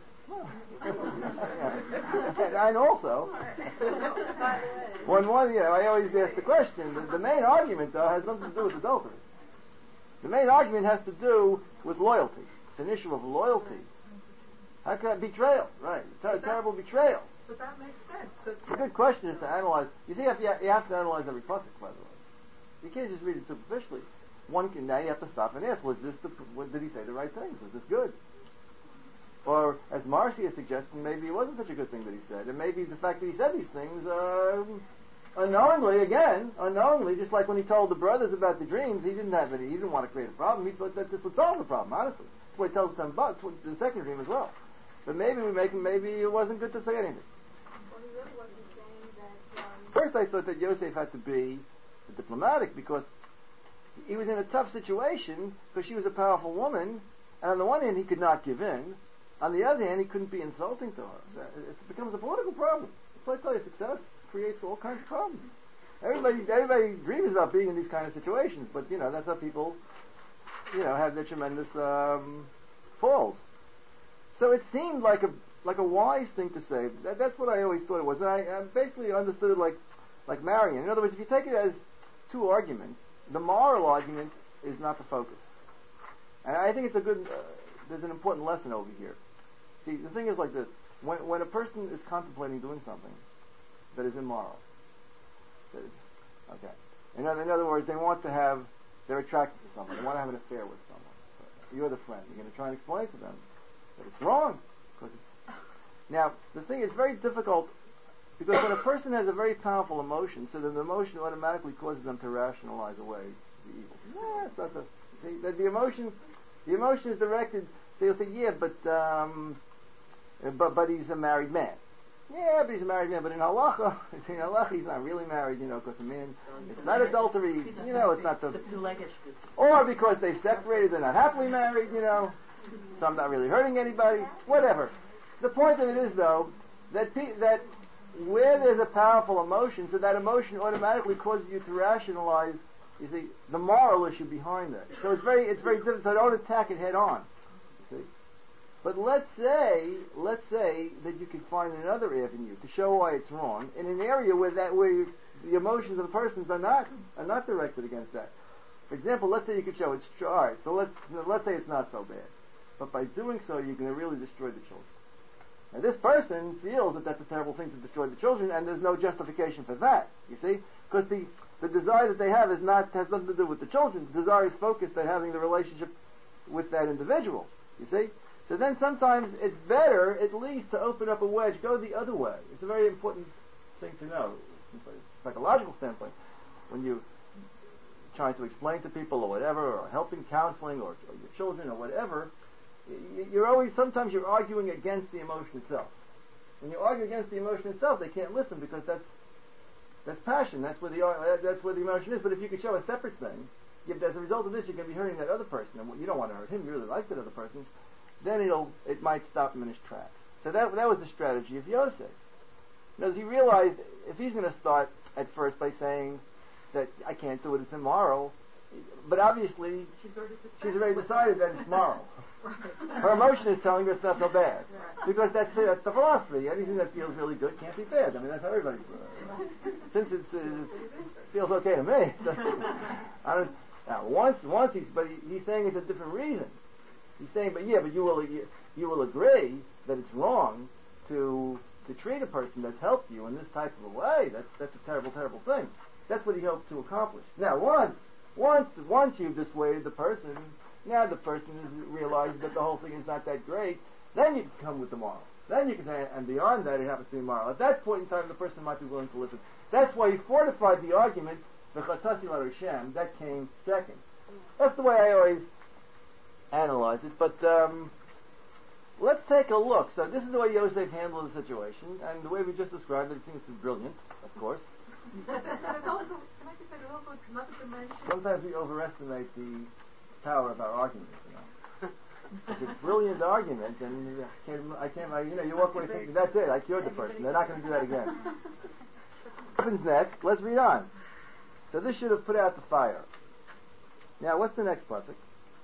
Speaker 2: and, and also, one more, you know, I always ask the question, the, the main argument, though, has nothing to do with adultery. The main argument has to do with loyalty. It's an issue of loyalty. How can I, betrayal, right? Ter- terrible betrayal.
Speaker 3: But that makes sense.
Speaker 2: The good question is to analyze. You see, you have to, you have to analyze every pasuk, by the way. You can't just read it superficially. One can, now you have to stop and ask, was this the, what, did he say the right things? Was this good? Or, as Marcia is suggesting, maybe it wasn't such a good thing that he said. And maybe the fact that he said these things, uh, unknowingly, again, unknowingly, just like when he told the brothers about the dreams, he didn't have any, he didn't want to create a problem. He thought that this would solve the problem, honestly. That's what he tells them about the second dream as well. But maybe we make him, maybe it wasn't good to say anything.
Speaker 4: Well, he really wasn't saying that, um,
Speaker 2: First I thought that Yosef had to be diplomatic because he was in a tough situation because she was a powerful woman, and on the one hand he could not give in, on the other hand he couldn't be insulting to her. So it becomes a political problem. So I tell you, success creates all kinds of problems. Everybody, everybody dreams about being in these kind of situations, but you know that's how people, you know, have their tremendous um, falls. So it seemed like a like a wise thing to say. That, that's what I always thought it was, and I, I basically understood it like like Marian. In other words, if you take it as two arguments, the moral argument is not the focus. And I think it's a good, uh, there's an important lesson over here. See, the thing is like this. When, when a person is contemplating doing something that is immoral, that is, okay. In other, in other words, they want to have, they're attracted to someone. They want to have an affair with someone. So you're the friend. You're going to try and explain to them that it's wrong. Because it's, now, the thing is very difficult because when a person has a very powerful emotion, so then the emotion automatically causes them to rationalize away the evil. Yeah, it's not the, the, the, the emotion, the emotion is directed, so you'll say, yeah, but, um, but, but he's a married man. Yeah, but he's a married man. But in halacha, in halacha, he's not really married, you know, because a man, it's not adultery, you know, it's not the, or because they separated, they're not happily married, you know, so I'm not really hurting anybody, whatever. The point of it is, though, that pe- that where there's a powerful emotion, so that emotion automatically causes you to rationalize, you see, the moral issue behind that. So it's very, it's very difficult. So don't attack it head on. You see. But let's say, let's say that you can find another avenue to show why it's wrong in an area where that, where you, the emotions of the persons are not, are not directed against that. For example, let's say you could show it's true. All right, so let's, let's say it's not so bad. But by doing so, you're going to really destroy the children. Now this person feels that that's a terrible thing to destroy the children, and there's no justification for that, you see? Because the, the desire that they have is not, has nothing to do with the children. The desire is focused on having the relationship with that individual, you see? So then sometimes it's better, at least, to open up a wedge, go the other way. It's a very important thing to know, from a psychological standpoint. When you trying to explain to people or whatever, or helping counseling, or, or your children, or whatever, you're always, sometimes you're arguing against the emotion itself. When you argue against the emotion itself, they can't listen because that's that's passion. That's where the that's where the emotion is. But if you could show a separate thing, if as a result of this you're going to be hurting that other person, and you don't want to hurt him, you really like that other person, then it'll it might stop him in his tracks. So that that was the strategy of Yosef. Because he realized if he's going to start at first by saying that I can't do it, it's immoral, but obviously she's already, she's already decided that it's moral. Her emotion is telling her it's not so bad. Because that's, that's the philosophy. Anything that feels really good can't be bad. I mean, that's how everybody feels. Since it's, uh, it feels okay to me. I don't, now, once, once he's, but he, he's saying it's a different reason. He's saying, but yeah, but you will, you, you will agree that it's wrong to, to treat a person that's helped you in this type of a way. That's, that's a terrible, terrible thing. That's what he hoped to accomplish. Now, once, once, once you've dissuaded the person, now the person has realized that the whole thing is not that great, then you can come with the moral. Then you can say, and beyond that, it happens to be moral. At that point in time, the person might be willing to listen. That's why he fortified the argument, the Chatasi Larushem, that came second. That's the way I always analyze it, but um, let's take a look. So this is the way Yosef handled the situation, and the way we just described it, it seems to be brilliant, of course.
Speaker 3: But it's also, can I just say, there's also another dimension.
Speaker 2: Sometimes we overestimate the power of our arguments, you know. It's a brilliant argument, and I can't, I can't, I, you know, you walk away thinking, that's it, I cured the person. They're not going to do that again. What happens next? Let's read on. So this should have put out the fire. Now, what's the next pasuk?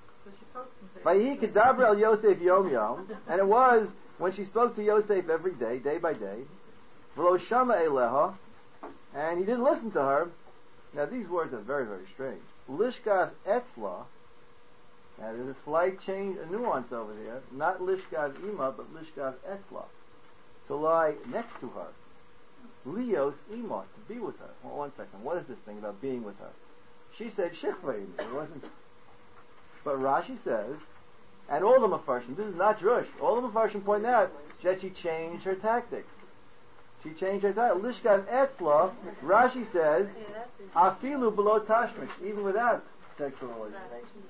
Speaker 2: Vayihi kedaber el Yosef yom yom, and it was when she spoke to Yosef every day, day by day. V'lo shama eleha, and he didn't listen to her. Now these words are very, very strange. Lishkav etzla. Now there's a slight change, a nuance over there. Not Lishkav ima, but Lishkav etzla. To lie next to her. Lios ima, to be with her. Well, one second. What is this thing about being with her? She said shikva. It wasn't. But Rashi says, and all the Mefarshim, this is not Drush, all the Mefarshim point out that she changed her tactics. She changed her tactics. Lishkav etzla, Rashi says, afilu below tashmish, even without sexual relations.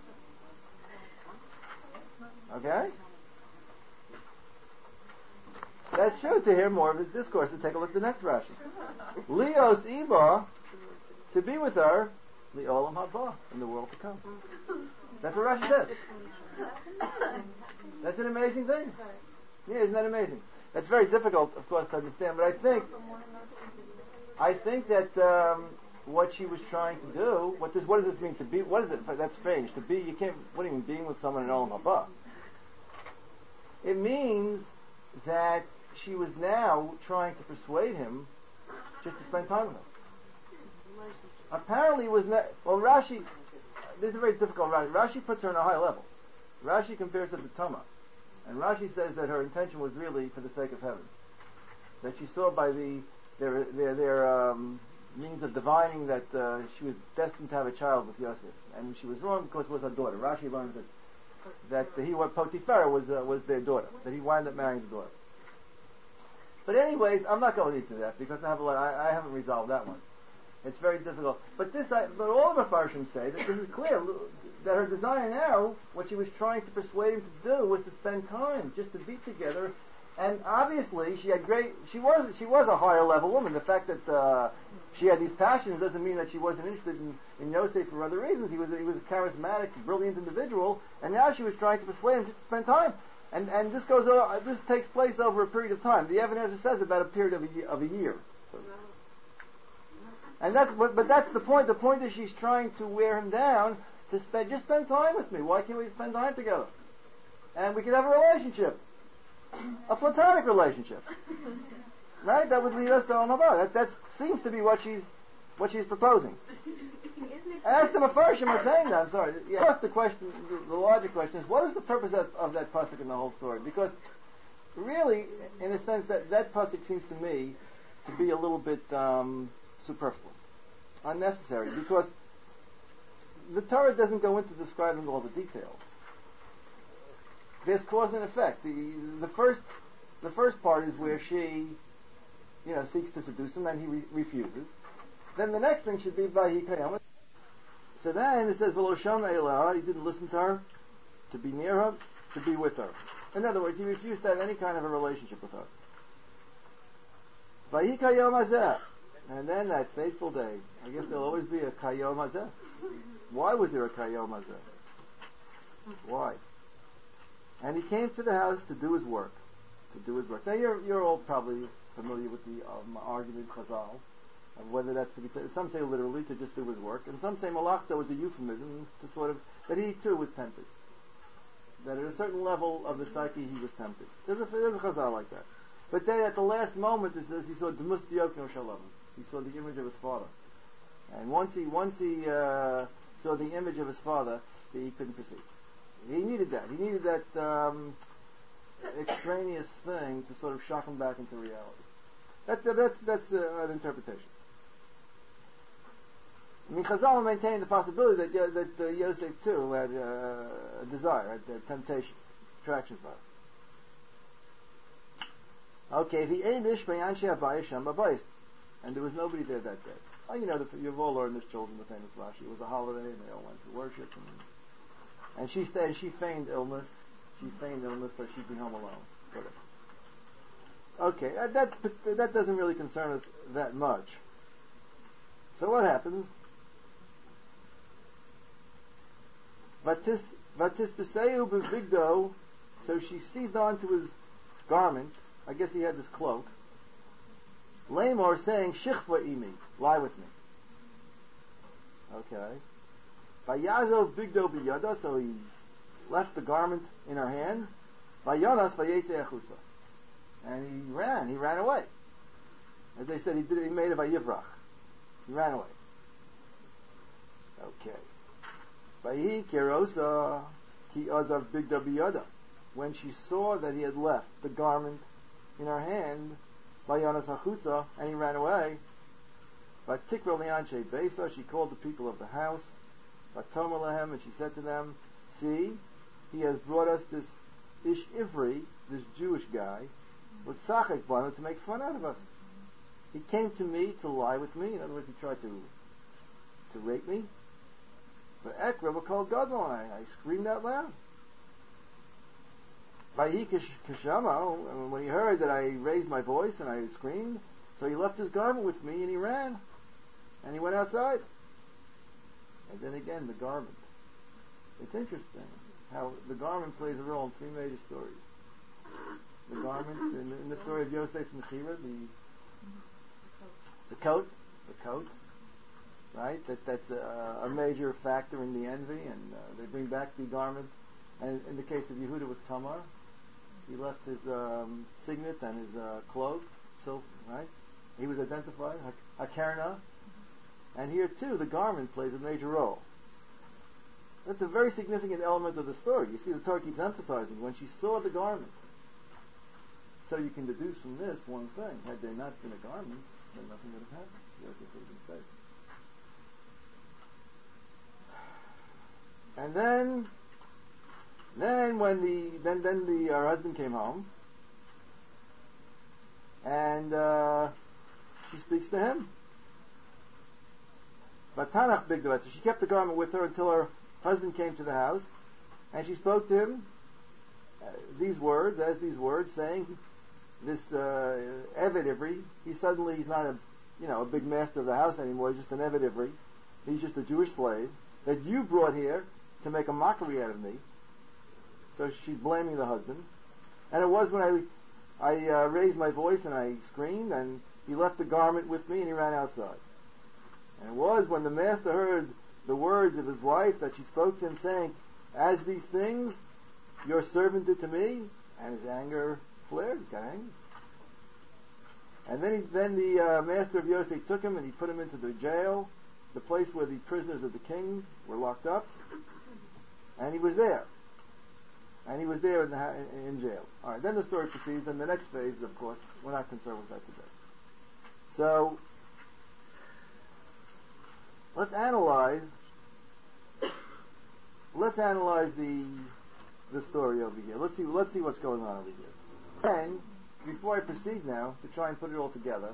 Speaker 2: Okay? That's true. To hear more of his discourse, to take a look at the next Rashi. Leos Iba, to be with her, the Olam Haba, in the world to come. That's what Rashi says. That's an amazing thing. Yeah, isn't that amazing? That's very difficult, of course, to understand, but I think, I think that um, what she was trying to do, what does what does this mean to be? What is it? That's strange. To be, you can't. What do you mean, being with someone in Olam Haba? It means that she was now trying to persuade him just to spend time with him. apparently was not, well, Rashi, this is a very difficult Rashi. Rashi puts her on a high level. Rashi compares her to Tamar. And Rashi says that her intention was really for the sake of heaven. That she saw by the, their, their, their, um, means of divining that, uh, she was destined to have a child with Yosef. And she was wrong because it was her daughter. Rashi learns that, that he, what Potiphar was, uh, was their daughter. That he wound up marrying the daughter. But anyways, I'm not going into that because I have a lot, I, I haven't resolved that one. It's very difficult. But this, I, but all of the Farshim say that this is clear, that her desire now, what she was trying to persuade him to do, was to spend time, just to be together. And obviously, she had great, she was, she was a higher level woman. The fact that, uh, she had these passions doesn't mean that she wasn't interested in, in Yosef for other reasons. He was, he was a charismatic, brilliant individual, and now she was trying to persuade him just to spend time. And, and this goes, uh, this takes place over a period of time. The evidence says about a period of a, of a year. And that's, but, but that's the point. The point is she's trying to wear him down to spend, just spend time with me. Why can't we spend time together? And we could have a relationship. A platonic relationship. Right? That would lead us to Olam Haba. That, that seems to be what she's, what she's proposing. As the Mefarshim are saying that, I'm sorry. Yeah. First, the question, the, the logic question is, what is the purpose of, of that pasuk in the whole story? Because, really, in a sense, that that pasuk seems to me to be a little bit um, superfluous, unnecessary, because the Torah doesn't go into describing all the details. There's cause and effect. The the first the first part is where she, you know, seeks to seduce him and he re- refuses. Then the next thing should be Vahi Kayama. So then it says, V'lo shama elaha, he didn't listen to her, to be near her, to be with her. In other words, he refused to have any kind of a relationship with her. Vahi Kayom Hazeh. And then that fateful day, I guess there'll always be a Kayom Hazeh. Why was there a Kayom Hazeh? Why? And he came to the house to do his work. To do his work. Now you're, you're all probably familiar with the um, argument Chazal, of whether that's to be, t- some say literally to just do his work, and some say malachta was a euphemism to sort of, that he too was tempted. That at a certain level of the psyche he was tempted. There's a, there's a Chazal like that. But then at the last moment it says he saw D'mus Diokno Shalom. He saw the image of his father. And once he, once he uh, saw the image of his father, he couldn't proceed. He needed that. He needed that um, extraneous thing to sort of shock him back into reality. That's, uh, that's, that's uh, an interpretation. I mean, Chazal maintained the possibility that uh, that uh, Yosef too had uh, a desire, had a temptation, attraction for her. Okay, if he aimed Ishmael Shem and there was nobody there that day. Oh, you know, the, you've all learned this, children, the famous Rashi. It was a holiday, and they all went to worship, and and she stayed. She feigned illness. She feigned illness, so she'd be home alone. Whatever. Okay, that, that that doesn't really concern us that much. So what happens? Vatis Vatis B'Seu B'Vigdo. So she seized onto his garment. I guess he had this cloak. Lamor saying, "Shichva imi, lie with me." Okay. Vayazov Bigdo B'Yada. So he left the garment in her hand. Vayanas Vayetze Echutza. And he ran, he ran away. As they said, he did. He made a vayivrach. He ran away. Okay. Vayi kerosa ki azav bigda biyada. When she saw that he had left the garment in her hand, vayanas hachutza, and he ran away. Vatikra lianshe beisa. She called the people of the house. Vatomer lahem, and she said to them, "See, he has brought us this ish ivri, this Jewish guy, with tzachek banu, to make fun out of us. He came to me to lie with me. In other words, he tried to to rape me. But Ekra were called Gadol, and I, I screamed out loud. Vayi kashama, when he heard that I raised my voice and I screamed, so he left his garment with me and he ran, and he went outside. And then again, the garment. It's interesting how the garment plays a role in three major stories. The garment in, in the story of Yosef's Mechira, the the coat, the coat, right? That that's a, a major factor in the envy, and uh, they bring back the garment. And in the case of Yehuda with Tamar, he left his um, signet and his uh, cloak, so right, he was identified Hakarna, And here too, the garment plays a major role. That's a very significant element of the story. You see, the Torah keeps emphasizing when she saw the garment. So you can deduce from this one thing: had there not been a garment, then nothing would have happened. Yosef would have been safe. And then, then when the then then the her husband came home, and uh, she speaks to him. Vatanach bigdavet. So she kept the garment with her until her husband came to the house, and she spoke to him uh, these words, as these words, saying, "This uh, Eved Ivri, he suddenly he's not a you know a big master of the house anymore. He's just an Eved Ivri. He's just a Jewish slave that you brought here to make a mockery out of me." So she's blaming the husband. And it was when I I uh, raised my voice and I screamed, and he left the garment with me and he ran outside. And it was when the master heard the words of his wife that she spoke to him, saying, "As these things your servant did to me," and his anger flared, he got angry. And then he, then the uh, master of Yosef took him and he put him into the jail, the place where the prisoners of the king were locked up. And he was there. And he was there in, the, in jail. All right, then the story proceeds, and the next phase, of course, we're not concerned with that today. So, let's analyze, let's analyze the the story over here. Let's see, let's see what's going on over here. And, before I proceed now, to try and put it all together,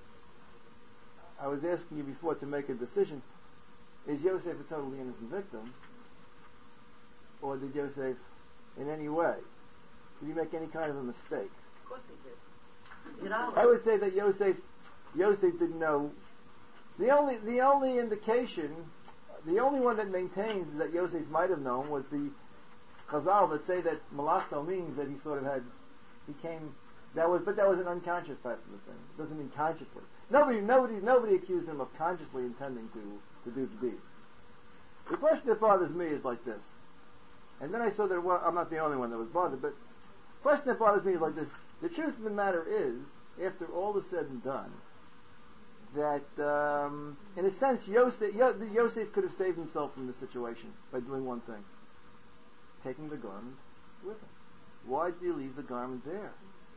Speaker 2: I was asking you before to make a decision. Is Yosef a totally innocent victim? Or did Yosef, in any way, did he make any kind of a mistake?
Speaker 3: Of course he did. You know?
Speaker 2: I would say that Yosef, Yosef didn't know. The only, the only indication, the only one that maintains that Yosef might have known was the Chazal that say that malachto means that he sort of had, he came, that was, but that was an unconscious type of a thing. It doesn't mean consciously. Nobody, nobody, nobody accused him of consciously intending to, to do the deed. The question that bothers me is like this. And then I saw that, well, I'm not the only one that was bothered, but the question that bothers me is like this. The truth of the matter is, after all is said and done, that, um, in a sense, Yosef, Yosef could have saved himself from this situation by doing one thing. Taking the garment with him. Why did he leave the garment there?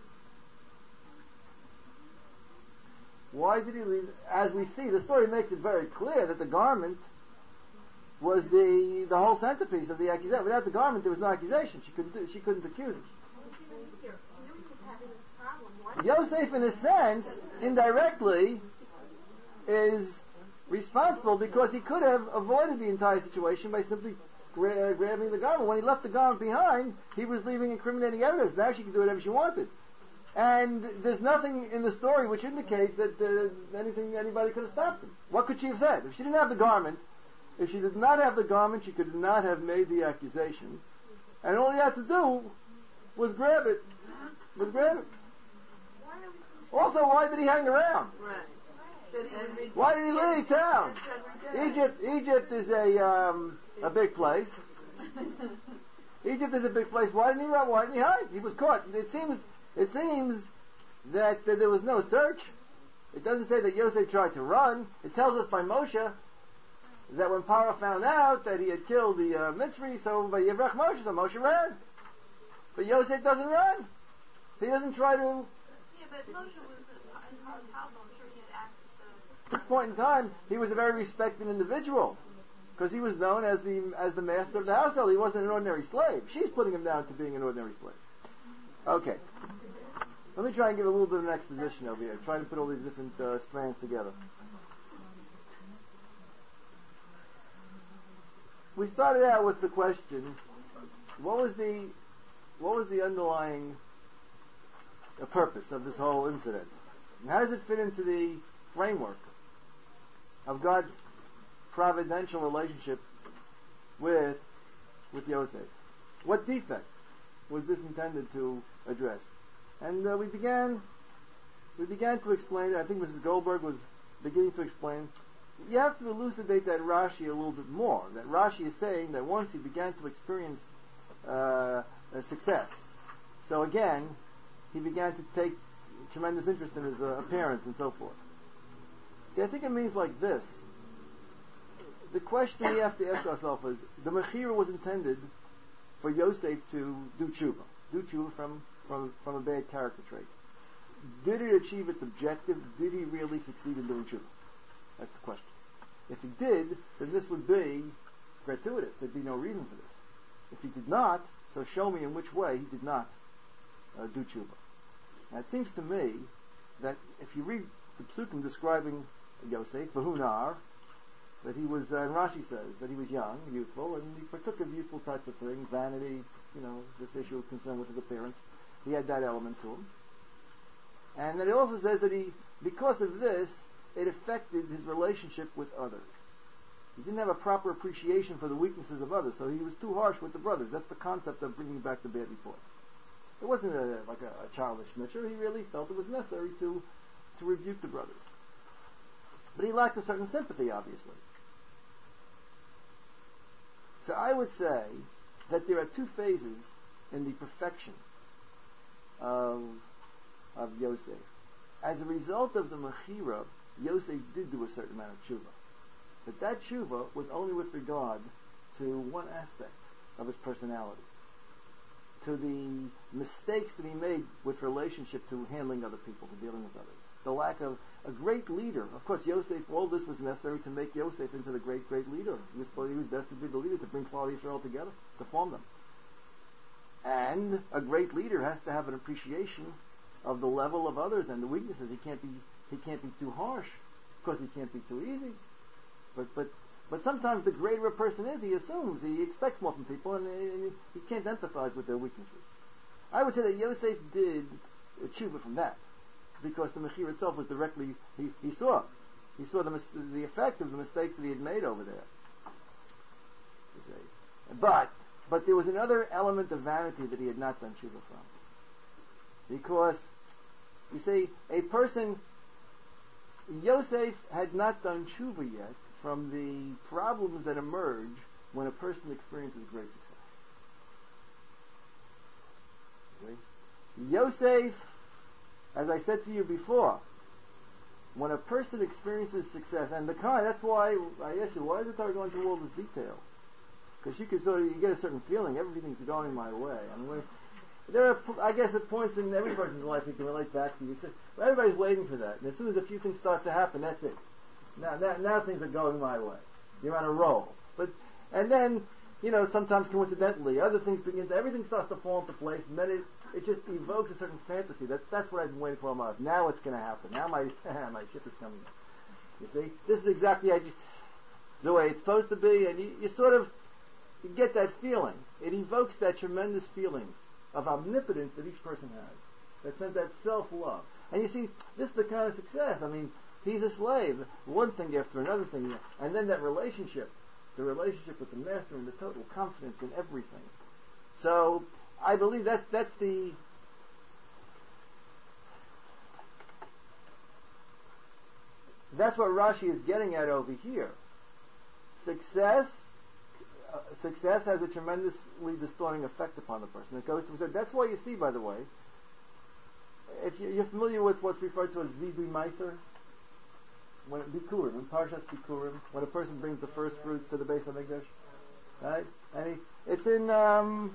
Speaker 2: Why did he leave? As we see, the story makes it very clear that the garment was the the whole centerpiece of the accusation. Without the garment, there was no accusation. She couldn't she couldn't accuse him. Yosef, in a sense, indirectly, is responsible because he could have avoided the entire situation by simply gra- grabbing the garment. When he left the garment behind, he was leaving incriminating evidence. Now she could do whatever she wanted. And there's nothing in the story which indicates that uh, anything anybody could have stopped him. What could she have said? If she didn't have the garment, if she did not have the garment, she could not have made the accusation. And all he had to do was grab it. Was grab it. Also, why did he hang around?
Speaker 3: Right.
Speaker 2: Why did he leave town? Egypt, Egypt is a um, a big place. Egypt is a big place. Why didn't he run? Why didn't he hide? He was caught. It seems, it seems that uh, there was no search. It doesn't say that Yosef tried to run. It tells us by Moshe that when Paro found out that he had killed the uh, Mitzri, so by Yivrach Moshe, so Moshe ran. But Yosef doesn't run. He doesn't try to.
Speaker 3: Yeah, but Moshe was in Paro's house. I'm sure he had access to.
Speaker 2: At this point in time, he was a very respected individual because he was known as the as the master of the household. He wasn't an ordinary slave. She's putting him down to being an ordinary slave. Okay. Let me try and give a little bit of an exposition over here, trying to put all these different uh, strands together. We started out with the question: what was the what was the underlying uh, purpose of this whole incident? And how does it fit into the framework of God's providential relationship with with Yosef? What defect was this intended to address? And uh, we began we began to explain. I think Missus Goldberg was beginning to explain. You have to elucidate that Rashi a little bit more. That Rashi is saying that once he began to experience uh, a success, so again he began to take tremendous interest in his uh, appearance and so forth. See, I think it means like this. the question we have to ask ourselves is, the Mechira was intended for Yosef to do tshuva, do tshuva from, from, from a bad character trait. Did it achieve its objective? Did he really succeed in doing tshuva? That's the question. If he did, then this would be gratuitous. There'd be no reason for this. If he did not, so show me in which way he did not uh, do tshuva. Now it seems to me that if you read the psukim describing Yosef, Vahunar, that he was, uh, and Rashi says, that he was young, youthful, and he partook of youthful types of things, vanity, you know, this issue of concern with his appearance. He had that element to him. And then it also says that he, because of this, it affected his relationship with others. He didn't have a proper appreciation for the weaknesses of others, so he was too harsh with the brothers. That's the concept of bringing back the bad report. It wasn't a, like a, a childish nature. He really felt it was necessary to, to rebuke the brothers. But he lacked a certain sympathy, obviously. So I would say that there are two phases in the perfection of, of Yosef. As a result of the Mechira, Yosef did do a certain amount of tshuva. But that tshuva was only with regard to one aspect of his personality, to the mistakes that he made with relationship to handling other people, to dealing with others. The lack of a great leader. Of course, Yosef, all this was necessary to make Yosef into the great, great leader. He was, he was destined to be the leader, to bring Klal Yisrael together, to form them. And a great leader has to have an appreciation of the level of others and the weaknesses. He can't be, he can't be too harsh, because he can't be too easy. But, but, but sometimes the greater a person is, he assumes, he expects more from people, and he, he can't empathize with their weaknesses. I would say that Yosef did tshuva from that, because the Mechir itself was directly, he, he saw, he saw the, the effect of the mistakes that he had made over there. You see. But, but there was another element of vanity that he had not done tshuva from. Because, you see, a person, Yosef had not done tshuva yet from the problems that emerge when a person experiences great success. Okay? Yosef, as I said to you before, when a person experiences success, and the kind, that's why I asked you, why is the Torah going through all this detail? Because you can sort of, you get a certain feeling, everything's going my way. I mean, when, there are, I guess, at points in every person's life you can relate back to. You say, well, everybody's waiting for that, and as soon as a few things start to happen, that's it. Now, now, now things are going my way. You're on a roll. But, and then, you know, sometimes coincidentally, other things begin to, everything starts to fall into place, and then it, it just evokes a certain fantasy. That's, that's what I've been waiting for all my life. Now it's going to happen. Now my, my ship is coming. You see? This is exactly the way it's supposed to be, and you, you sort of, you get that feeling. It evokes that tremendous feeling of omnipotence that each person has. That sense, that self-love. And you see, this is the kind of success. I mean, he's a slave, one thing after another thing, and then that relationship, the relationship with the master and the total confidence in everything. So, I believe that's, that's the, that's what Rashi is getting at over here. Success, uh, success has a tremendously distorting effect upon the person. It goes to, that's why you see, by the way, if you, you're familiar with what's referred to as Vidui Meiser, when Bikurim, in Parshas Bikurim, when a person brings the first fruits to the Beis HaMikdash, right? And he, it's in, um,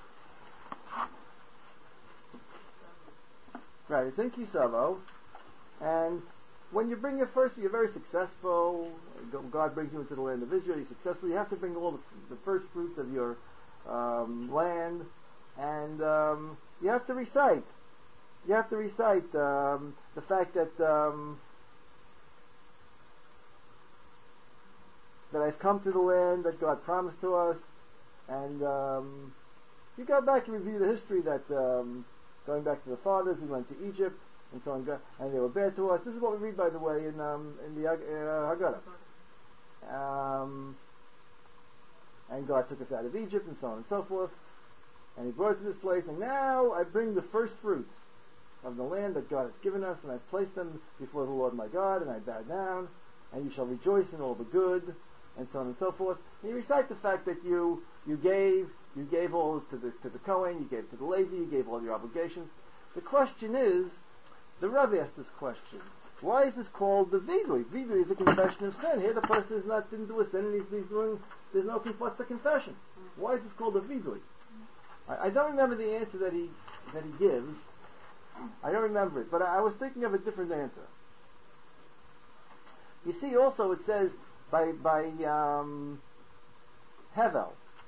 Speaker 2: right, it's in Kisavo, and when you bring your first, you're very successful, God brings you into the land of Israel, you're successful, you have to bring all the, the first fruits of your um, land, and um, you have to recite, you have to recite um, the fact that um, that I've come to the land that God promised to us, and um, you go back and review the history that, um, going back to the fathers, we went to Egypt, and so on, and they were bad to us. This is what we read, by the way, in um, in the uh, Haggadah. Um, and God took us out of Egypt, and so on and so forth, and He brought us to this place, and now I bring the first fruits of the land that God has given us, and I place them before the Lord my God, and I bow down, and you shall rejoice in all the good, and so on and so forth. And you recite the fact that you you gave you gave all to the to the Kohen, you gave to the Levi, you gave all your obligations. The question is, the Rav asked this question: Why is this called the vidui? Vidui is a confession of sin. Here the person is not didn't do a sin and he's, he's doing. There's no what's the confession? Why is this called a vidui? I, I don't remember the answer that he that he gives. I don't remember it, but I, I was thinking of a different answer. You see, also it says by by um, Hevel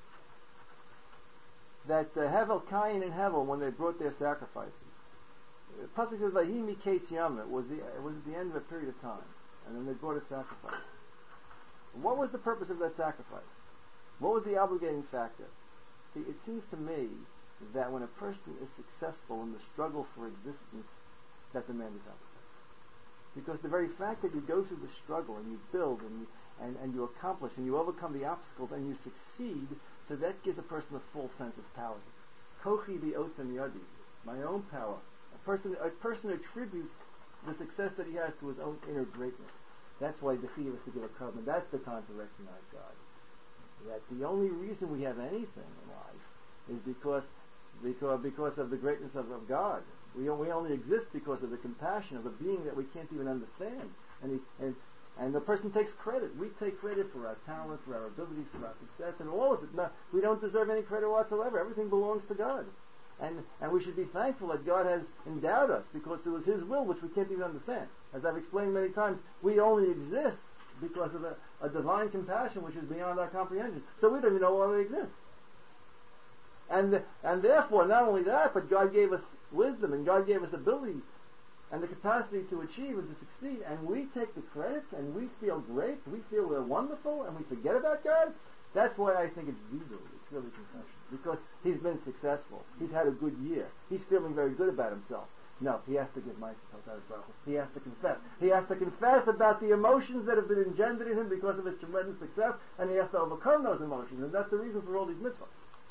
Speaker 2: that uh, Hevel, Cain, and Hevel, when they brought their sacrifices, Pasuk says Vayhi Miketz Yam, it was the it was at the end of a period of time, and then they brought a sacrifice. What was the purpose of that sacrifice? What was the obligating factor? See, it seems to me that when a person is successful in the struggle for existence, that demands sacrifice. Because the very fact that you go through the struggle and you build and you, and, and you accomplish and you overcome the obstacles and you succeed, so that gives a person a full sense of power. Kochi v'otzem yadi, my own power. A person, a person attributes the success that he has to his own inner greatness. That's why the fear is to give a covenant. That's the time to recognize God. That the only reason we have anything in life is because because because of the greatness of, of God. We we only exist because of the compassion of a being that we can't even understand. And he, and and the person takes credit. We take credit for our talent, for our abilities, for our success, and all of it. No, we don't deserve any credit whatsoever. Everything belongs to God. And and we should be thankful that God has endowed us because it was His will, which we can't even understand. As I've explained many times, we only exist because of a, a divine compassion which is beyond our comprehension. So we don't even know why we exist. And and therefore, not only that, but God gave us wisdom and God gave us ability and the capacity to achieve and to succeed. And we take the credit and we feel great, we feel we're wonderful, and we forget about God. That's why I think it's vidui. It's really confession. Because he's been successful. He's had a good year. He's feeling very good about himself. No, he has to give Ma'aseh Totaras Baruch Hu. He has to confess. He has to confess about the emotions that have been engendered in him because of his tremendous success, and he has to overcome those emotions. And that's the reason for all these mitzvahs.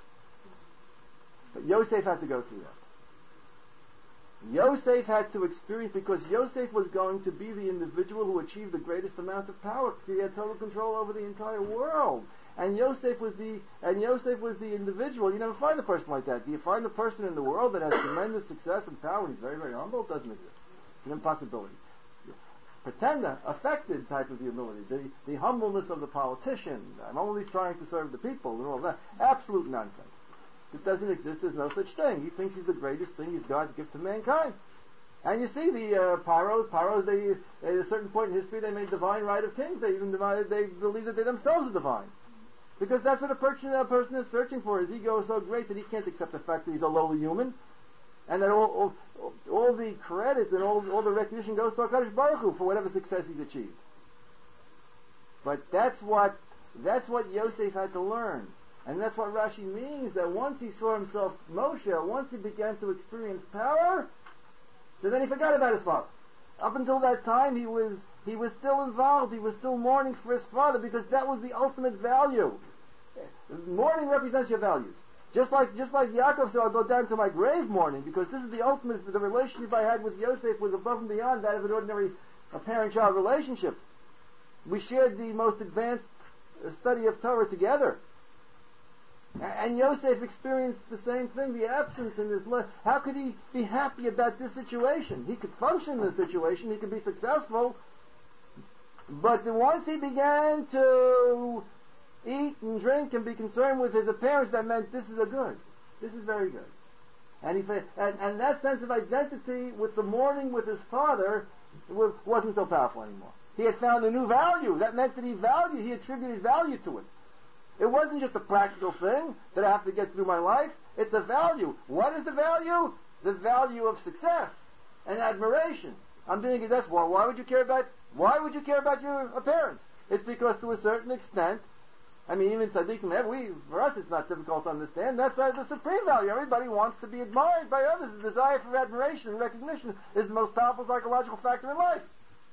Speaker 2: But Yosef had to go through that. Yosef had to experience, because Yosef was going to be the individual who achieved the greatest amount of power. He had total control over the entire world. And Yosef was the and Yosef was the individual. You never find a person like that. Do you find a person in the world that has tremendous success and power and he's very, very humble? It doesn't exist. It's an impossibility. Pretender, affected type of humility, the, the humbleness of the politician. I'm only trying to serve the people and all that. Absolute nonsense. It doesn't exist. There's no such thing. He thinks he's the greatest thing. He's God's gift to mankind. And you see the uh, Pyros, Pyros, they, at a certain point in history, they made divine right of kings. They even divided, they believe that they themselves are divine. Because that's what a person, a person is searching for. His ego is so great that he can't accept the fact that he's a lowly human. And that all, all, all the credit and all, all the recognition goes to HaKadosh Baruch Hu for whatever success he's achieved. But that's what, that's what Yosef had to learn. And that's what Rashi means, that once he saw himself Moshe, once he began to experience power, so then he forgot about his father. Up until that time, he was he was still involved. He was still mourning for his father because that was the ultimate value. Mourning represents your values. Just like just like Yaakov said, I'll go down to my grave mourning because this is the ultimate. The relationship I had with Yosef was above and beyond that of an ordinary parent-child relationship. We shared the most advanced study of Torah together. And Yosef experienced the same thing, the absence in his life. How could he be happy about this situation? He could function in this situation, he could be successful, but once he began to eat and drink and be concerned with his appearance, that meant this is a good. This is very good. And, he, and, and that sense of identity with the mourning with his father wasn't so powerful anymore. He had found a new value. That meant that he valued, he attributed value to it. It wasn't just a practical thing that I have to get through my life. It's a value. What is the value? The value of success and admiration. I'm thinking that's why. Why would you care about? Why would you care about your appearance? It's because to a certain extent, I mean, even tzaddikim, we for us it's not difficult to understand. That's uh, the supreme value. Everybody wants to be admired by others. The desire for admiration and recognition is the most powerful psychological factor in life.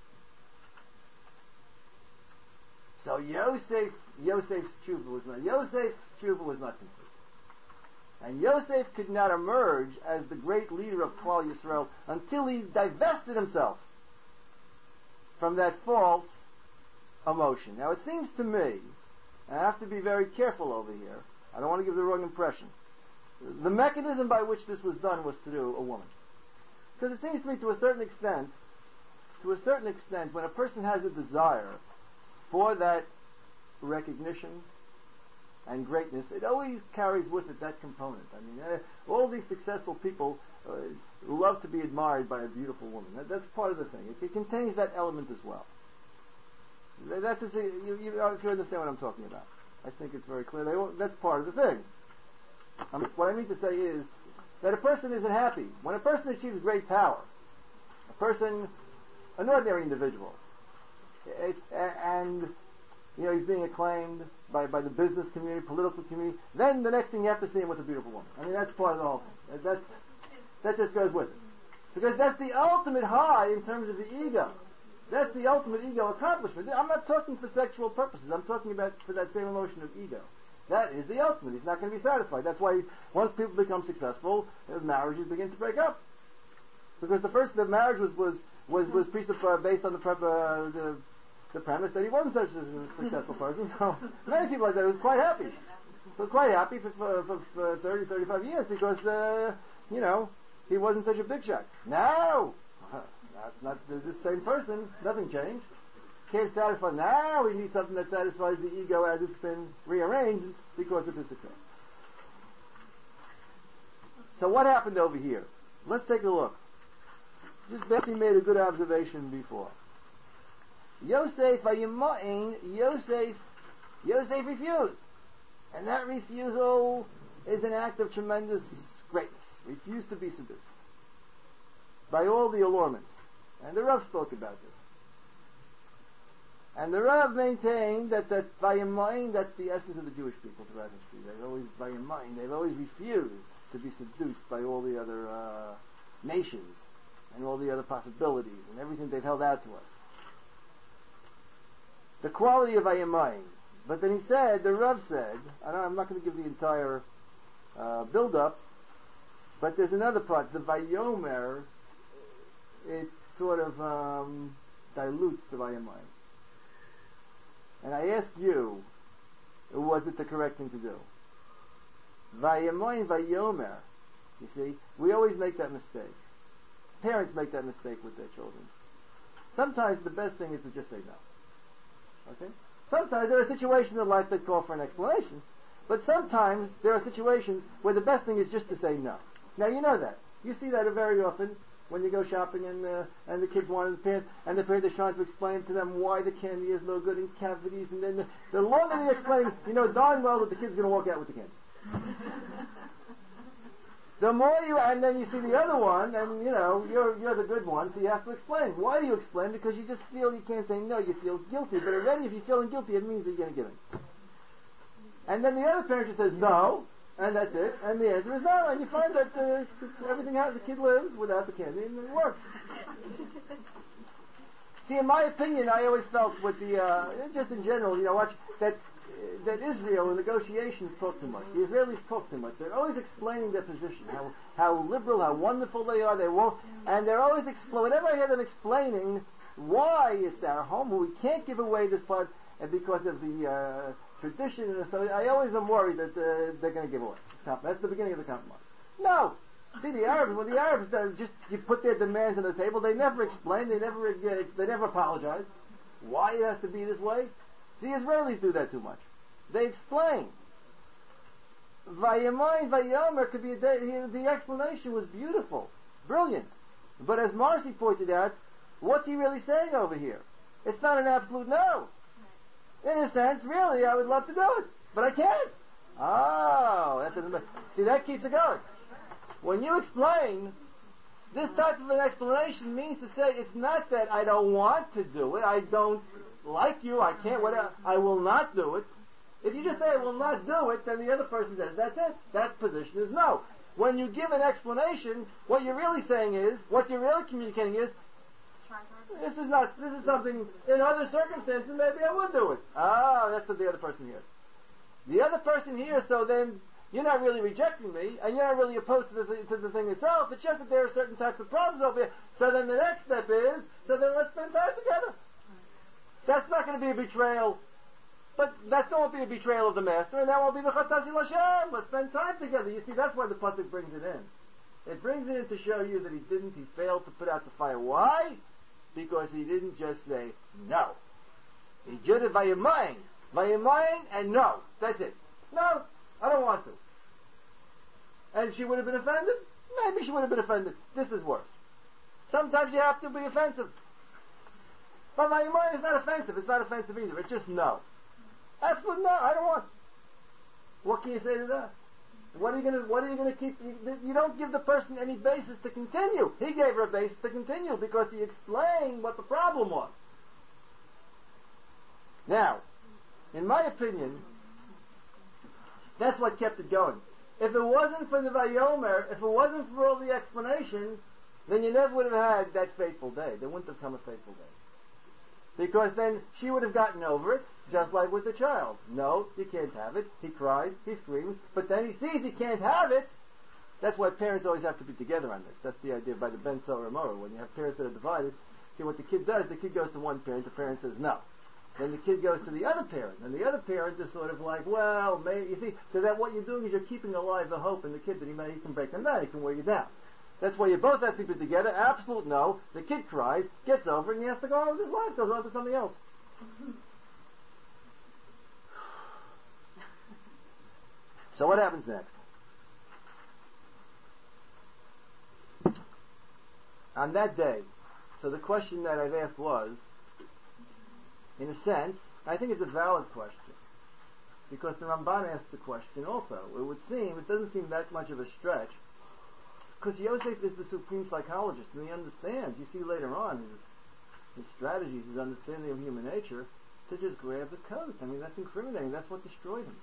Speaker 2: So Yosef, Yosef's tshuva was not, Yosef's tshuva was not complete. And Yosef could not emerge as the great leader of Klal Yisrael until he divested himself from that false emotion. Now it seems to me, and I have to be very careful over here, I don't want to give the wrong impression, the mechanism by which this was done was through a woman. Because it seems to me to a certain extent to a certain extent, when a person has a desire for that recognition and greatness, it always carries with it that component. I mean, uh, all these successful people uh, love to be admired by a beautiful woman. That, that's part of the thing. It, it contains that element as well. That's just, you, you, if you understand what I'm talking about. I think it's very clear. They all, that's part of the thing. Um, what I mean to say is that a person isn't happy. When a person achieves great power, a person, an ordinary individual, it, and you know he's being acclaimed by, by the business community, political community, then the next thing you have to see him with a beautiful woman. I mean, that's part of the whole thing. That's, that just goes with it. Because that's the ultimate high in terms of the ego. That's the ultimate ego accomplishment. I'm not talking for sexual purposes. I'm talking about for that same emotion of ego. That is the ultimate. He's not going to be satisfied. That's why once people become successful, marriages begin to break up. Because the first, the marriage was was was, was presupposed based on the, prep, uh, the the premise that he wasn't such a successful person. So many people like that was quite happy. So quite happy for, for, for, for thirty, thirty-five years because uh, you know he wasn't such a big shot. Now. That's not the same person. Nothing changed. Can't satisfy. Now we need something that satisfies the ego as it's been rearranged because of his success. So what happened over here? Let's take a look. Just Betsy made a good observation before. Yosef, Yosef, Yosef refused. And that refusal is an act of tremendous greatness. Refused to be seduced by all the allurements. And the Rav spoke about this. And the Rav maintained that that Vayimayim, that's the essence of the Jewish people throughout history. They've always Vayimayim, they've always refused to be seduced by all the other uh, nations and all the other possibilities and everything they've held out to us. The quality of Vayimayim. But then he said, the Rav said, and I'm not going to give the entire uh, build-up, but there's another part, the Vayomer, it sort of um, dilutes the Vayimayim. And I ask you, was it the correct thing to do? Vayimayim, Vayomer. You see, we always make that mistake. Parents make that mistake with their children. Sometimes the best thing is to just say no. Okay? Sometimes there are situations in life that call for an explanation, but sometimes there are situations where the best thing is just to say no. Now you know that. You see that very often when you go shopping and uh, and the kids want the parents and the parents are trying to explain to them why the candy is no good in cavities, and then the, the longer they explain, you know darn well that the kid's going to walk out with the candy. The more you, and then you see the other one, and you know you're you're the good one, so you have to explain. Why do you explain? Because you just feel you can't say no. You feel guilty, but already if you're feeling guilty, it means that you're going to give it. And then the other parent just says no. And that's it. And the answer is no. And you find that uh, everything happens. The kid lives without the candy, and it works. See, in my opinion, I always felt with the uh, just in general, you know, watch that uh, that Israel in negotiations talk too much. The Israelis talk too much. They're always explaining their position, how how liberal, how wonderful they are. They won't, and they're always expl- whenever I hear them explaining why it's our home, we can't give away this part, and because of the uh, tradition, and so I always am worried that uh, they're going to give away. That's the beginning of the compromise. No, see the Arabs. When the Arabs uh, just you put their demands on the table, they never explain, they never uh, they never apologize. Why it has to be this way? The Israelis do that too much. They explain. Vayimayim, Vayomer could be a day, the explanation was beautiful, brilliant. But as Marcy pointed out, what's he really saying over here? It's not an absolute no. In a sense, really, I would love to do it, but I can't. Oh, that doesn't. See, that keeps it going. When you explain, this type of an explanation means to say it's not that I don't want to do it, I don't like you, I can't, whatever, I will not do it. If you just say I will not do it, then the other person says that's it. That position is no. When you give an explanation, what you're really saying is, what you're really communicating is, this is not, this is something, in other circumstances, maybe I would do it. Ah, that's what the other person hears. The other person hears, so then, you're not really rejecting me, and you're not really opposed to the, to the thing itself, it's just that there are certain types of problems over here. So then the next step is, so then let's spend time together. That's not going to be a betrayal, but that won't be a betrayal of the master, and that won't be the Chatasi Lashem. Let's spend time together. You see, that's why the pasuk brings it in. It brings it in to show you that he didn't, he failed to put out the fire. Why? because he didn't just say no. He did it by your mind. By your mind and no. That's it. No, I don't want to. And she would have been offended? Maybe she would have been offended. This is worse. Sometimes you have to be offensive. But by your mind, it's not offensive. It's not offensive either. It's just no. Absolute no. I don't want. What can you say to that? What are you going to? What are you going to keep? You, you don't give the person any basis to continue. He gave her a basis to continue because he explained what the problem was. Now, in my opinion, that's what kept it going. If it wasn't for the Vayomer, if it wasn't for all the explanation, then you never would have had that fateful day. There wouldn't have come a fateful day. Because then she would have gotten over it, just like with the child. No, you can't have it. He cries, he screams, but then he sees he can't have it. That's why parents always have to be together on this. That's the idea by the Ben Sora Mora. When you have parents that are divided, see what the kid does, the kid goes to one parent, the parent says no. Then the kid goes to the other parent, and the other parent is sort of like, well, maybe, you see, so that what you're doing is you're keeping alive the hope in the kid that he may, he can break them down, he can wear you down. That's why you both have to be together. Absolute no. The kid cries, gets over it, and he has to go on with his life, goes on to something else. So what happens next? On that day, so the question that I've asked was, in a sense, I think it's a valid question. Because the Ramban asked the question also. It would seem, it doesn't seem that much of a stretch, because Yosef is the supreme psychologist, and he understands, you see later on, his, his strategies, his understanding of human nature, to just grab the coat. I mean, that's incriminating. That's what destroyed him.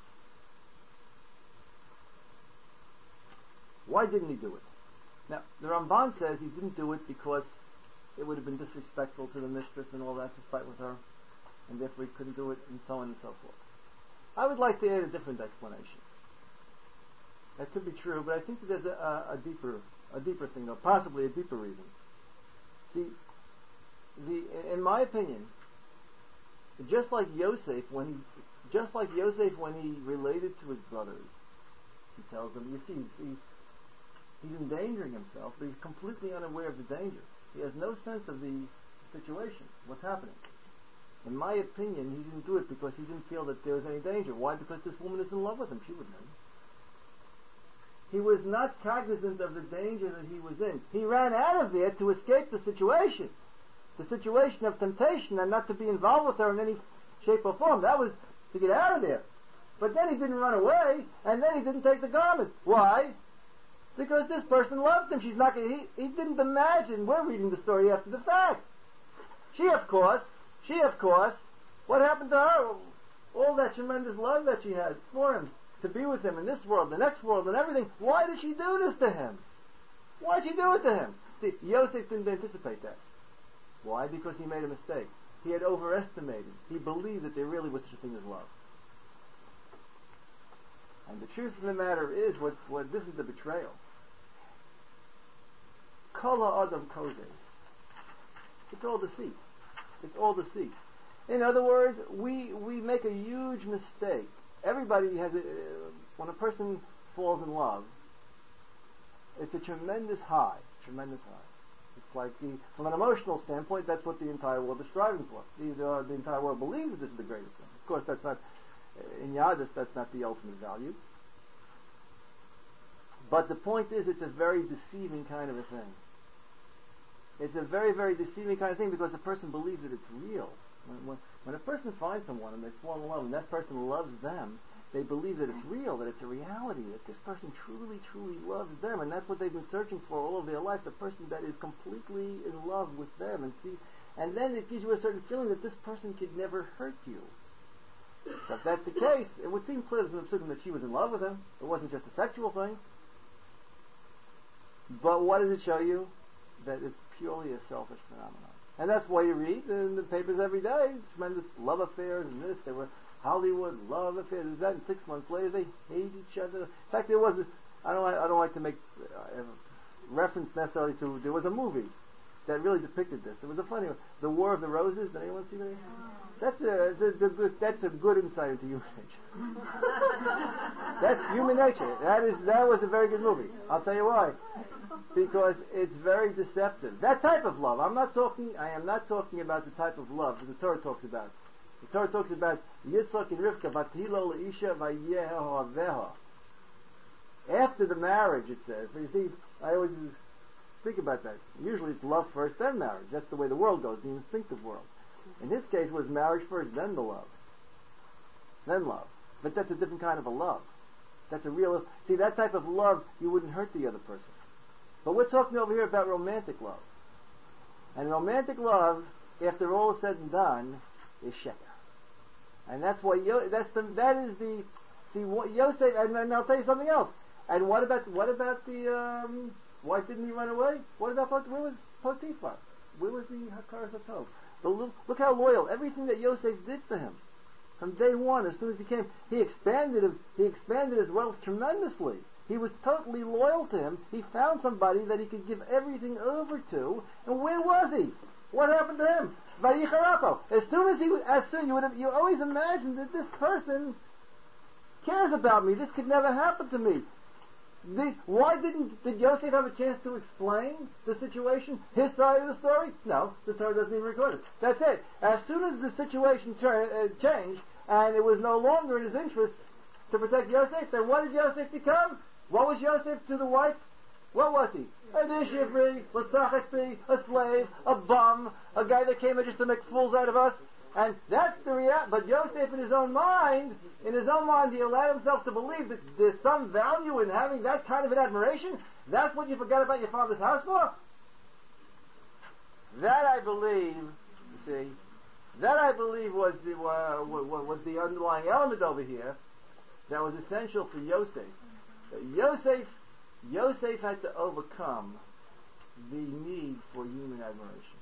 Speaker 2: Why didn't he do it? Now, the Ramban says he didn't do it because it would have been disrespectful to the mistress and all that to fight with her, and therefore he couldn't do it, and so on and so forth. I would like to add a different explanation. That could be true, but I think that there's a, a, a deeper, a deeper thing, or possibly a deeper reason. See, the in my opinion, just like Yosef when he, just like Yosef when he related to his brothers, he tells them, you see, he's, he's endangering himself, but he's completely unaware of the danger. He has no sense of the situation, what's happening. In my opinion, he didn't do it because he didn't feel that there was any danger. Why? Because this woman is in love with him. She would know. He was not cognizant of the danger that he was in. He ran out of there to escape the situation. The situation of temptation, and not to be involved with her in any shape or form. That was to get out of there. But then he didn't run away, and then he didn't take the garment. Why? Because this person loved him. She's not gonna, he, he didn't imagine. We're reading the story after the fact. She, of course, she, of course, what happened to her? All that tremendous love that she had for him, to be with him in this world, the next world, and everything. Why did she do this to him? Why did she do it to him? See, Yosef didn't anticipate that. Why? Because he made a mistake. He had overestimated. He believed that there really was such a thing as love. And the truth of the matter is, what, what this is the betrayal. Kol Adam Kodesh. It's all deceit. It's all deceit. In other words, we we make a huge mistake. Everybody has a, uh, when a person falls in love, it's a tremendous high, tremendous high. It's like the, from an emotional standpoint, that's what the entire world is striving for. The, uh, the entire world believes that this is the greatest thing. Of course, that's not in Yadus. That's not the ultimate value. But the point is, it's a very deceiving kind of a thing. It's a very, very deceiving kind of thing because the person believes that it's real. When, when, when a person finds someone and they fall in love and that person loves them, they believe that it's real, that it's a reality, that this person truly, truly loves them, and that's what they've been searching for all of their life, the person that is completely in love with them. And see, and then it gives you a certain feeling that this person could never hurt you. So if that's the case, it would seem clear to the Psukim that she was in love with him. It wasn't just a sexual thing. But what does it show you? That it's purely a selfish phenomenon. And that's why you read in the papers every day, tremendous love affairs and this, there were Hollywood love affairs, and that, and six months later they hate each other. In fact, there was, a, I don't, I don't like to make uh, reference necessarily to, there was a movie that really depicted this. It was a funny one, The War of the Roses. Did anyone see that? That's a, that's a good, that's a good insight into human nature. That's human nature. That is, that was a very good movie. I'll tell you why. because it's very deceptive. That type of love. I'm not talking. I am not talking about the type of love that the Torah talks about. The Torah talks about Yitzchak and Rivka, Batilo leisha vayehohaveha. After the marriage, it says. So you see, I always think about that. Usually it's love first, then marriage. That's the way the world goes, the instinctive world. In this case, it was marriage first, then the love. Then love. But that's a different kind of a love. That's a real... See, that type of love, you wouldn't hurt the other person. But we're talking over here about romantic love. And romantic love, after all is said and done, is sheker. And that's why... Yo, that's the, that is the... See, what Yosef... And, and I'll tell you something else. And what about what about the... Um, why didn't he run away? What about... Where was Potiphar? Where was the Hakar Satov? But look, look how loyal. Everything that Yosef did for him. From day one, as soon as he came, he expanded his, he expanded his wealth tremendously. He was totally loyal to him. He found somebody that he could give everything over to. And where was he? What happened to him? Vayicharappo. As soon as he, as soon you would have, you always imagined that this person cares about me. This could never happen to me. The, why didn't did Yosef have a chance to explain the situation, his side of the story? No, the Torah doesn't even record it. That's it. As soon as the situation tur- uh, changed, and it was no longer in his interest to protect Yosef, then what did Yosef become? What was Yosef to the wife? What was he? A dishivri, l'tzachekpi, a slave, a bum, a guy that came in just to make fools out of us. And that's the reality. But Yosef, in his own mind, in his own mind, he allowed himself to believe that there's some value in having that kind of an admiration. That's what you forgot about your father's house for? That I believe, you see, that I believe was the uh, was the underlying element over here that was essential for Yosef. Yosef, Yosef had to overcome the need for human admiration.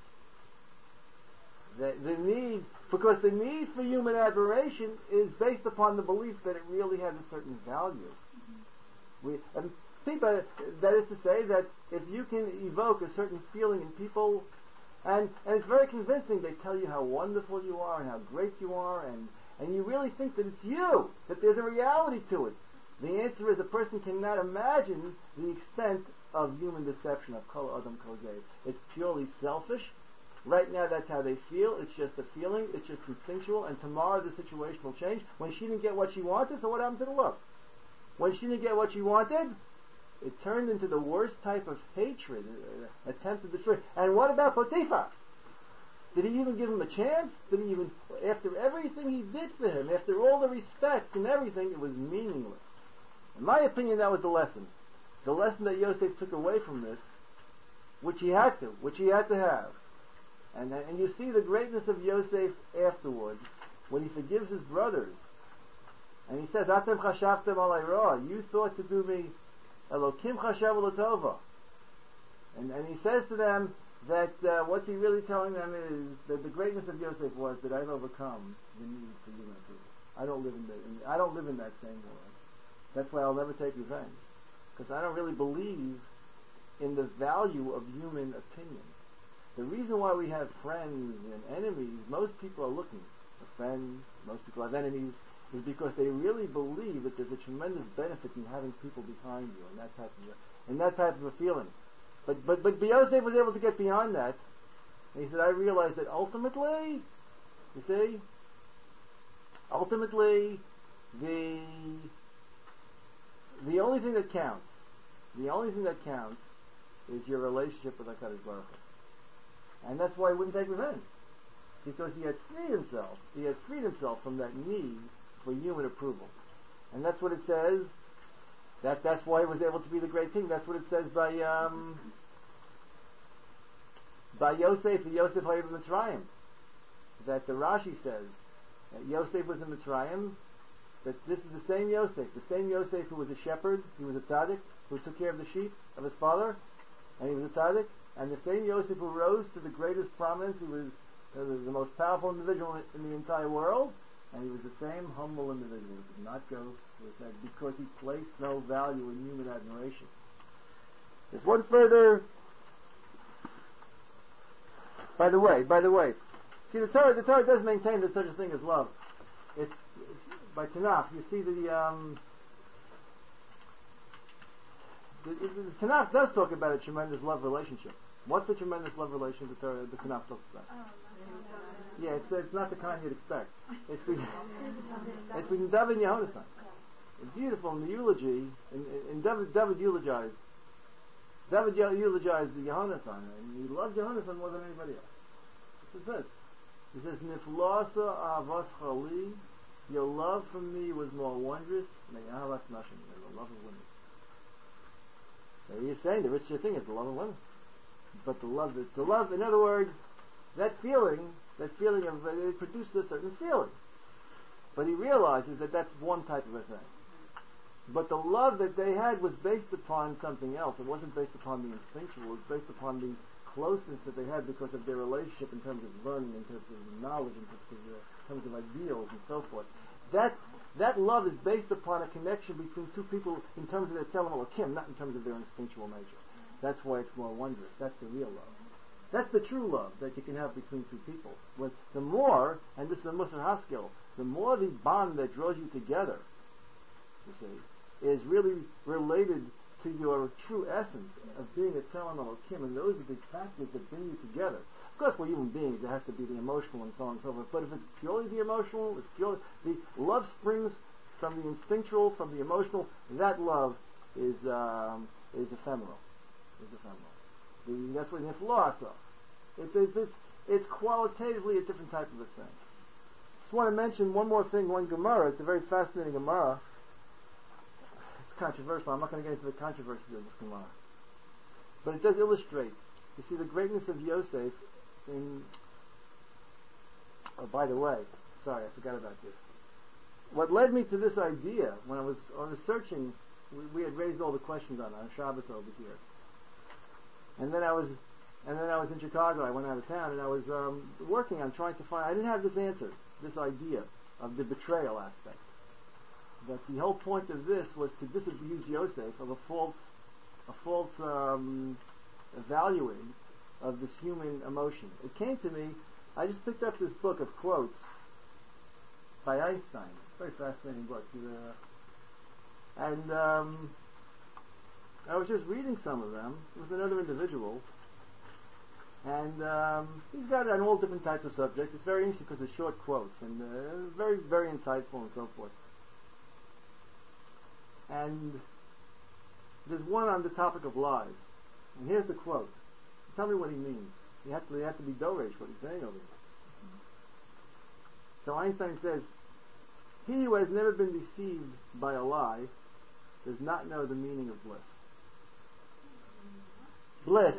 Speaker 2: The, the need, because the need for human admiration is based upon the belief that it really has a certain value. Mm-hmm. We, and people, that is to say that if you can evoke a certain feeling in people, and, and it's very convincing, they tell you how wonderful you are and how great you are, and, and you really think that it's you, that there's a reality to it. The answer is a person cannot imagine the extent of human deception, of kol adam kol zev. It's purely selfish. Right now that's how they feel. It's just a feeling. It's just instinctual. And tomorrow the situation will change. When she didn't get what she wanted, so what happened to the love? When she didn't get what she wanted, it turned into the worst type of hatred, uh, attempt to destroy. And what about Potiphar? Did he even give him a chance? Did he even, after everything he did for him, after all the respect and everything, it was meaningless. In my opinion, that was the lesson. The lesson that Yosef took away from this, which he had to, which he had to have. And, and you see the greatness of Yosef afterwards, when he forgives his brothers. And he says, Atem chashavtem alay ra, you thought to do me, Elokim chashav l'tova. And, and he says to them that uh, what's he really telling them is that the greatness of Yosef was that I've overcome the need for human approval. I don't live in, the, in I don't live in that same world. That's why I'll never take revenge. Because I don't really believe in the value of human opinion. The reason why we have friends and enemies, most people are looking for friends, most people have enemies, is because they really believe that there's a tremendous benefit in having people behind you and that type of a, and that type of a feeling. But but but Yosef was able to get beyond that. And he said, I realized that ultimately, you see, ultimately the the only thing that counts, the only thing that counts is your relationship with HaKadosh Baruch Hu. And that's why he wouldn't take revenge. Because he had freed himself. He had freed himself from that need for human approval. And that's what it says. That that's why he was able to be the great king. That's what it says by um, by Yosef, Yosef Hayib Mitzrayim. That the Rashi says that Yosef was in Mitzrayim. That this is the same Yosef, the same Yosef who was a shepherd, he was a tzaddik, who took care of the sheep of his father, and he was a tzaddik. And the same Yosef who rose to the greatest prominence, he was uh, the most powerful individual in, in the entire world, and he was the same humble individual who did not go to his head because he placed no value in human admiration. There's one further. By the way, by the way, see the Torah, the Torah does maintain that such a thing as love. It's, it's by Tanakh. You see the um, The, the, the Tanakh does talk about a tremendous love relationship. What's the tremendous love relationship the, Torah, the Tanakh talks about? Yeah, it's, it's not the kind you'd expect. It's between, it's between David and Yehonatan. It's beautiful in the eulogy, and, and David, David eulogized David eulogized the Yehonatan, and he loved Yehonatan more than anybody else. That's what it says. He says, Niflasa avas chali, your love for me was more wondrous than Yahavas Nashim, than the love of women. So he's saying the richer thing is the love of women. But the love, the, the love, in other words, that feeling, that feeling of, uh, it produced a certain feeling. But he realizes that that's one type of a thing. But the love that they had was based upon something else. It wasn't based upon the instinctual. It was based upon the closeness that they had because of their relationship in terms of learning, in terms of knowledge, in terms of, uh, in terms of ideals and so forth. That that love is based upon a connection between two people in terms of their Tzelem Elokim, not in terms of their instinctual nature. That's why it's more wondrous. That's the real love. That's the true love that you can have between two people. When the more, and this is a Musar Haskell, the more the bond that draws you together, you see, is really related to your true essence of being a Tzelem Elokim, and those are the factors that bring you together. Of course, we're human beings. There has to be the emotional and so on and so forth. But if it's purely the emotional, it's purely the love springs from the instinctual, from the emotional. That love is um, is ephemeral. Is ephemeral. The, that's what Niflasa. It's, it's it's it's qualitatively a different type of a thing. Just want to mention one more thing. One Gemara. It's a very fascinating Gemara. Controversial. I'm not going to get into the controversy of this Gemara, but it does illustrate. You see the greatness of Yosef. In oh, by the way, sorry, I forgot about this. What led me to this idea when I was on the searching, we, we had raised all the questions on on Shabbos over here, and then I was, and then I was in Chicago. I went out of town, and I was um, working on trying to find. I didn't have this answer, this idea of the betrayal aspect. That the whole point of this was to disabuse Yosef of a false, a false um, valuing of this human emotion. It came to me. I just picked up this book of quotes by Einstein. Very fascinating book. Uh, and um, I was just reading some of them with another individual, and um, he's got it on all different types of subjects. It's very interesting because it's short quotes and uh, very, very insightful and so forth. And there's one on the topic of lies. And here's the quote. Tell me what he means. You have to, you have to be doresh what he's saying over here. So Einstein says, he who has never been deceived by a lie does not know the meaning of bliss. Bliss.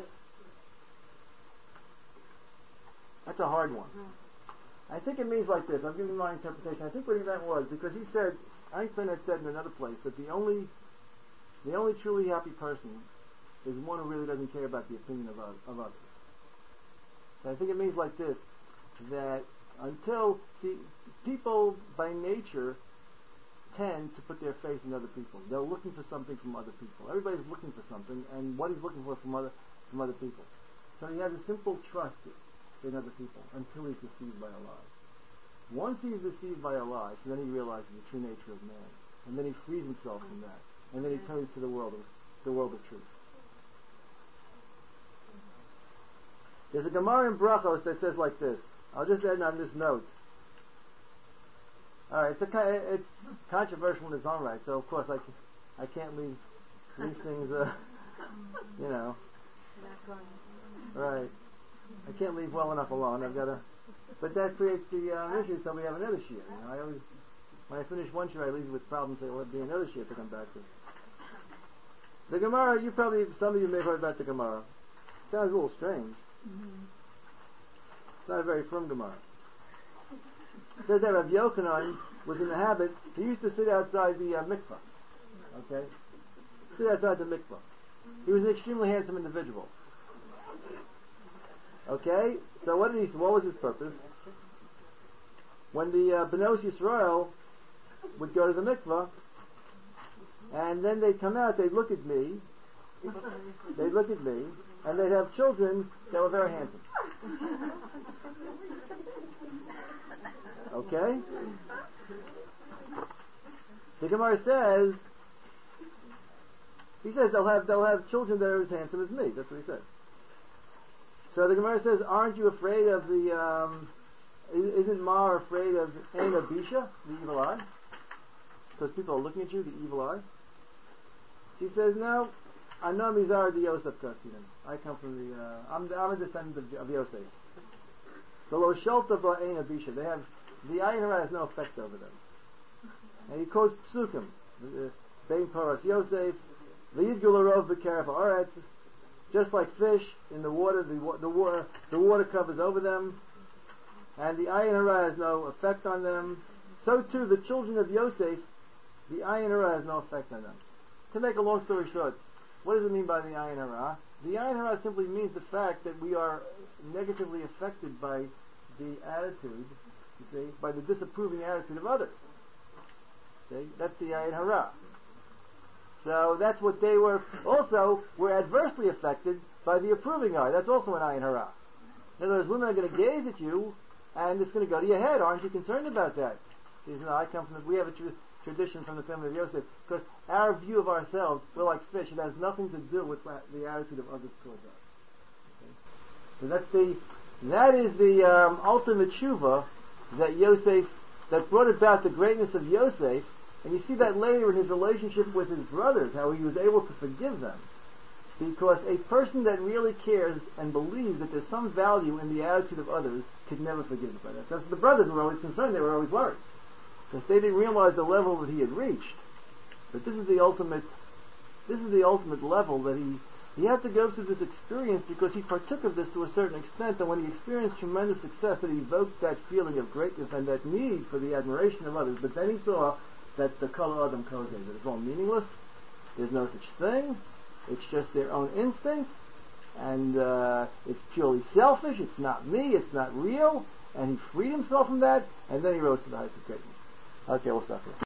Speaker 2: That's a hard one. I think it means like this. I'm giving my interpretation. I think what he meant was, because he said, Einstein had said in another place that the only the only truly happy person is one who really doesn't care about the opinion of, of others. So I think it means like this, that until, see, people by nature tend to put their faith in other people. They're looking for something from other people. Everybody's looking for something, and what he's looking for from other from other people. So he has a simple trust in other people until he's deceived by a lie. Once he's deceived by a lie, so then he realizes the true nature of man, and then he frees himself from that, and then he turns to the world of the world of truth. There's a Gemara in Brachos that says like this. I'll just end on this note. All right, it's a it's controversial in its own right, so of course I can, I can't leave these things, uh, you know, right. I can't leave well enough alone. I've got to. But that creates the uh, issue, so we have another shir. You know, I always, when I finish one shir, I leave with problems. Say, well, it'll be another shir to come back to. The Gemara, you probably, some of you may have heard about the Gemara. It sounds a little strange. Mm-hmm. It's not a very firm Gemara. It says that Rav Yochanan was in the habit. He used to sit outside the uh, mikvah. Okay, sit outside the mikvah. He was an extremely handsome individual. Okay, so what did he? What was his purpose? When the uh, Benos Yisrael would go to the mikvah, and then they'd come out, they'd look at me, they'd look at me, and they'd have children that were very handsome. Okay? The Gemara says He says they'll have they'll have children that are as handsome as me. That's what he said. So the Gemara says, aren't you afraid of the? Um, isn't Mar afraid of Ein Abisha, the evil eye? Because people are looking at you, the evil eye. She says, no. I know Mizar de Yosef Kasinim. I come from the. Uh, I'm, I'm a descendant of, of Yosef. The Lo Shelta Ein Abisha. They have the Ayin Hara has no effect over them. And he quotes Psukim. Bein Paras Yosef. V'yidgul Arov B'Keref Haaretz. Just like fish in the water, the, the water, the water covers over them, and the Ayin Hara has no effect on them. So too, the children of Yosef, the Ayin Hara has no effect on them. To make a long story short, what does it mean by the Ayin Hara? The Ayin Hara simply means the fact that we are negatively affected by the attitude, you see, by the disapproving attitude of others. See? That's the Ayin Hara. So that's what they were. Also, were adversely affected by the approving eye. That's also an Ayin Hara. In other words, women are going to gaze at you, and it's going to go to your head. Aren't you concerned about that? He says, no, I come from the, we have a tr- tradition from the family of Yosef, because our view of ourselves, we're like fish. It has nothing to do with the attitude of others towards us. Okay? So that's the, that is the um, ultimate tshuva that Yosef, that brought about the greatness of Yosef. And you see that later in his relationship with his brothers, how he was able to forgive them. Because a person that really cares and believes that there's some value in the attitude of others could never forgive the brothers. Because the brothers were always concerned, they were always worried. Because they didn't realize the level that he had reached. But this is the ultimate, this is the ultimate level that he, he had to go through this experience because he partook of this to a certain extent, and when he experienced tremendous success, it evoked that feeling of greatness and that need for the admiration of others. But then he saw that the Kol Adam Kozen, that it's all meaningless, there's no such thing, it's just their own instincts, and uh, it's purely selfish, it's not me, it's not real, and he freed himself from that, and then he rose to the heights of greatness. Okay, we'll stop here.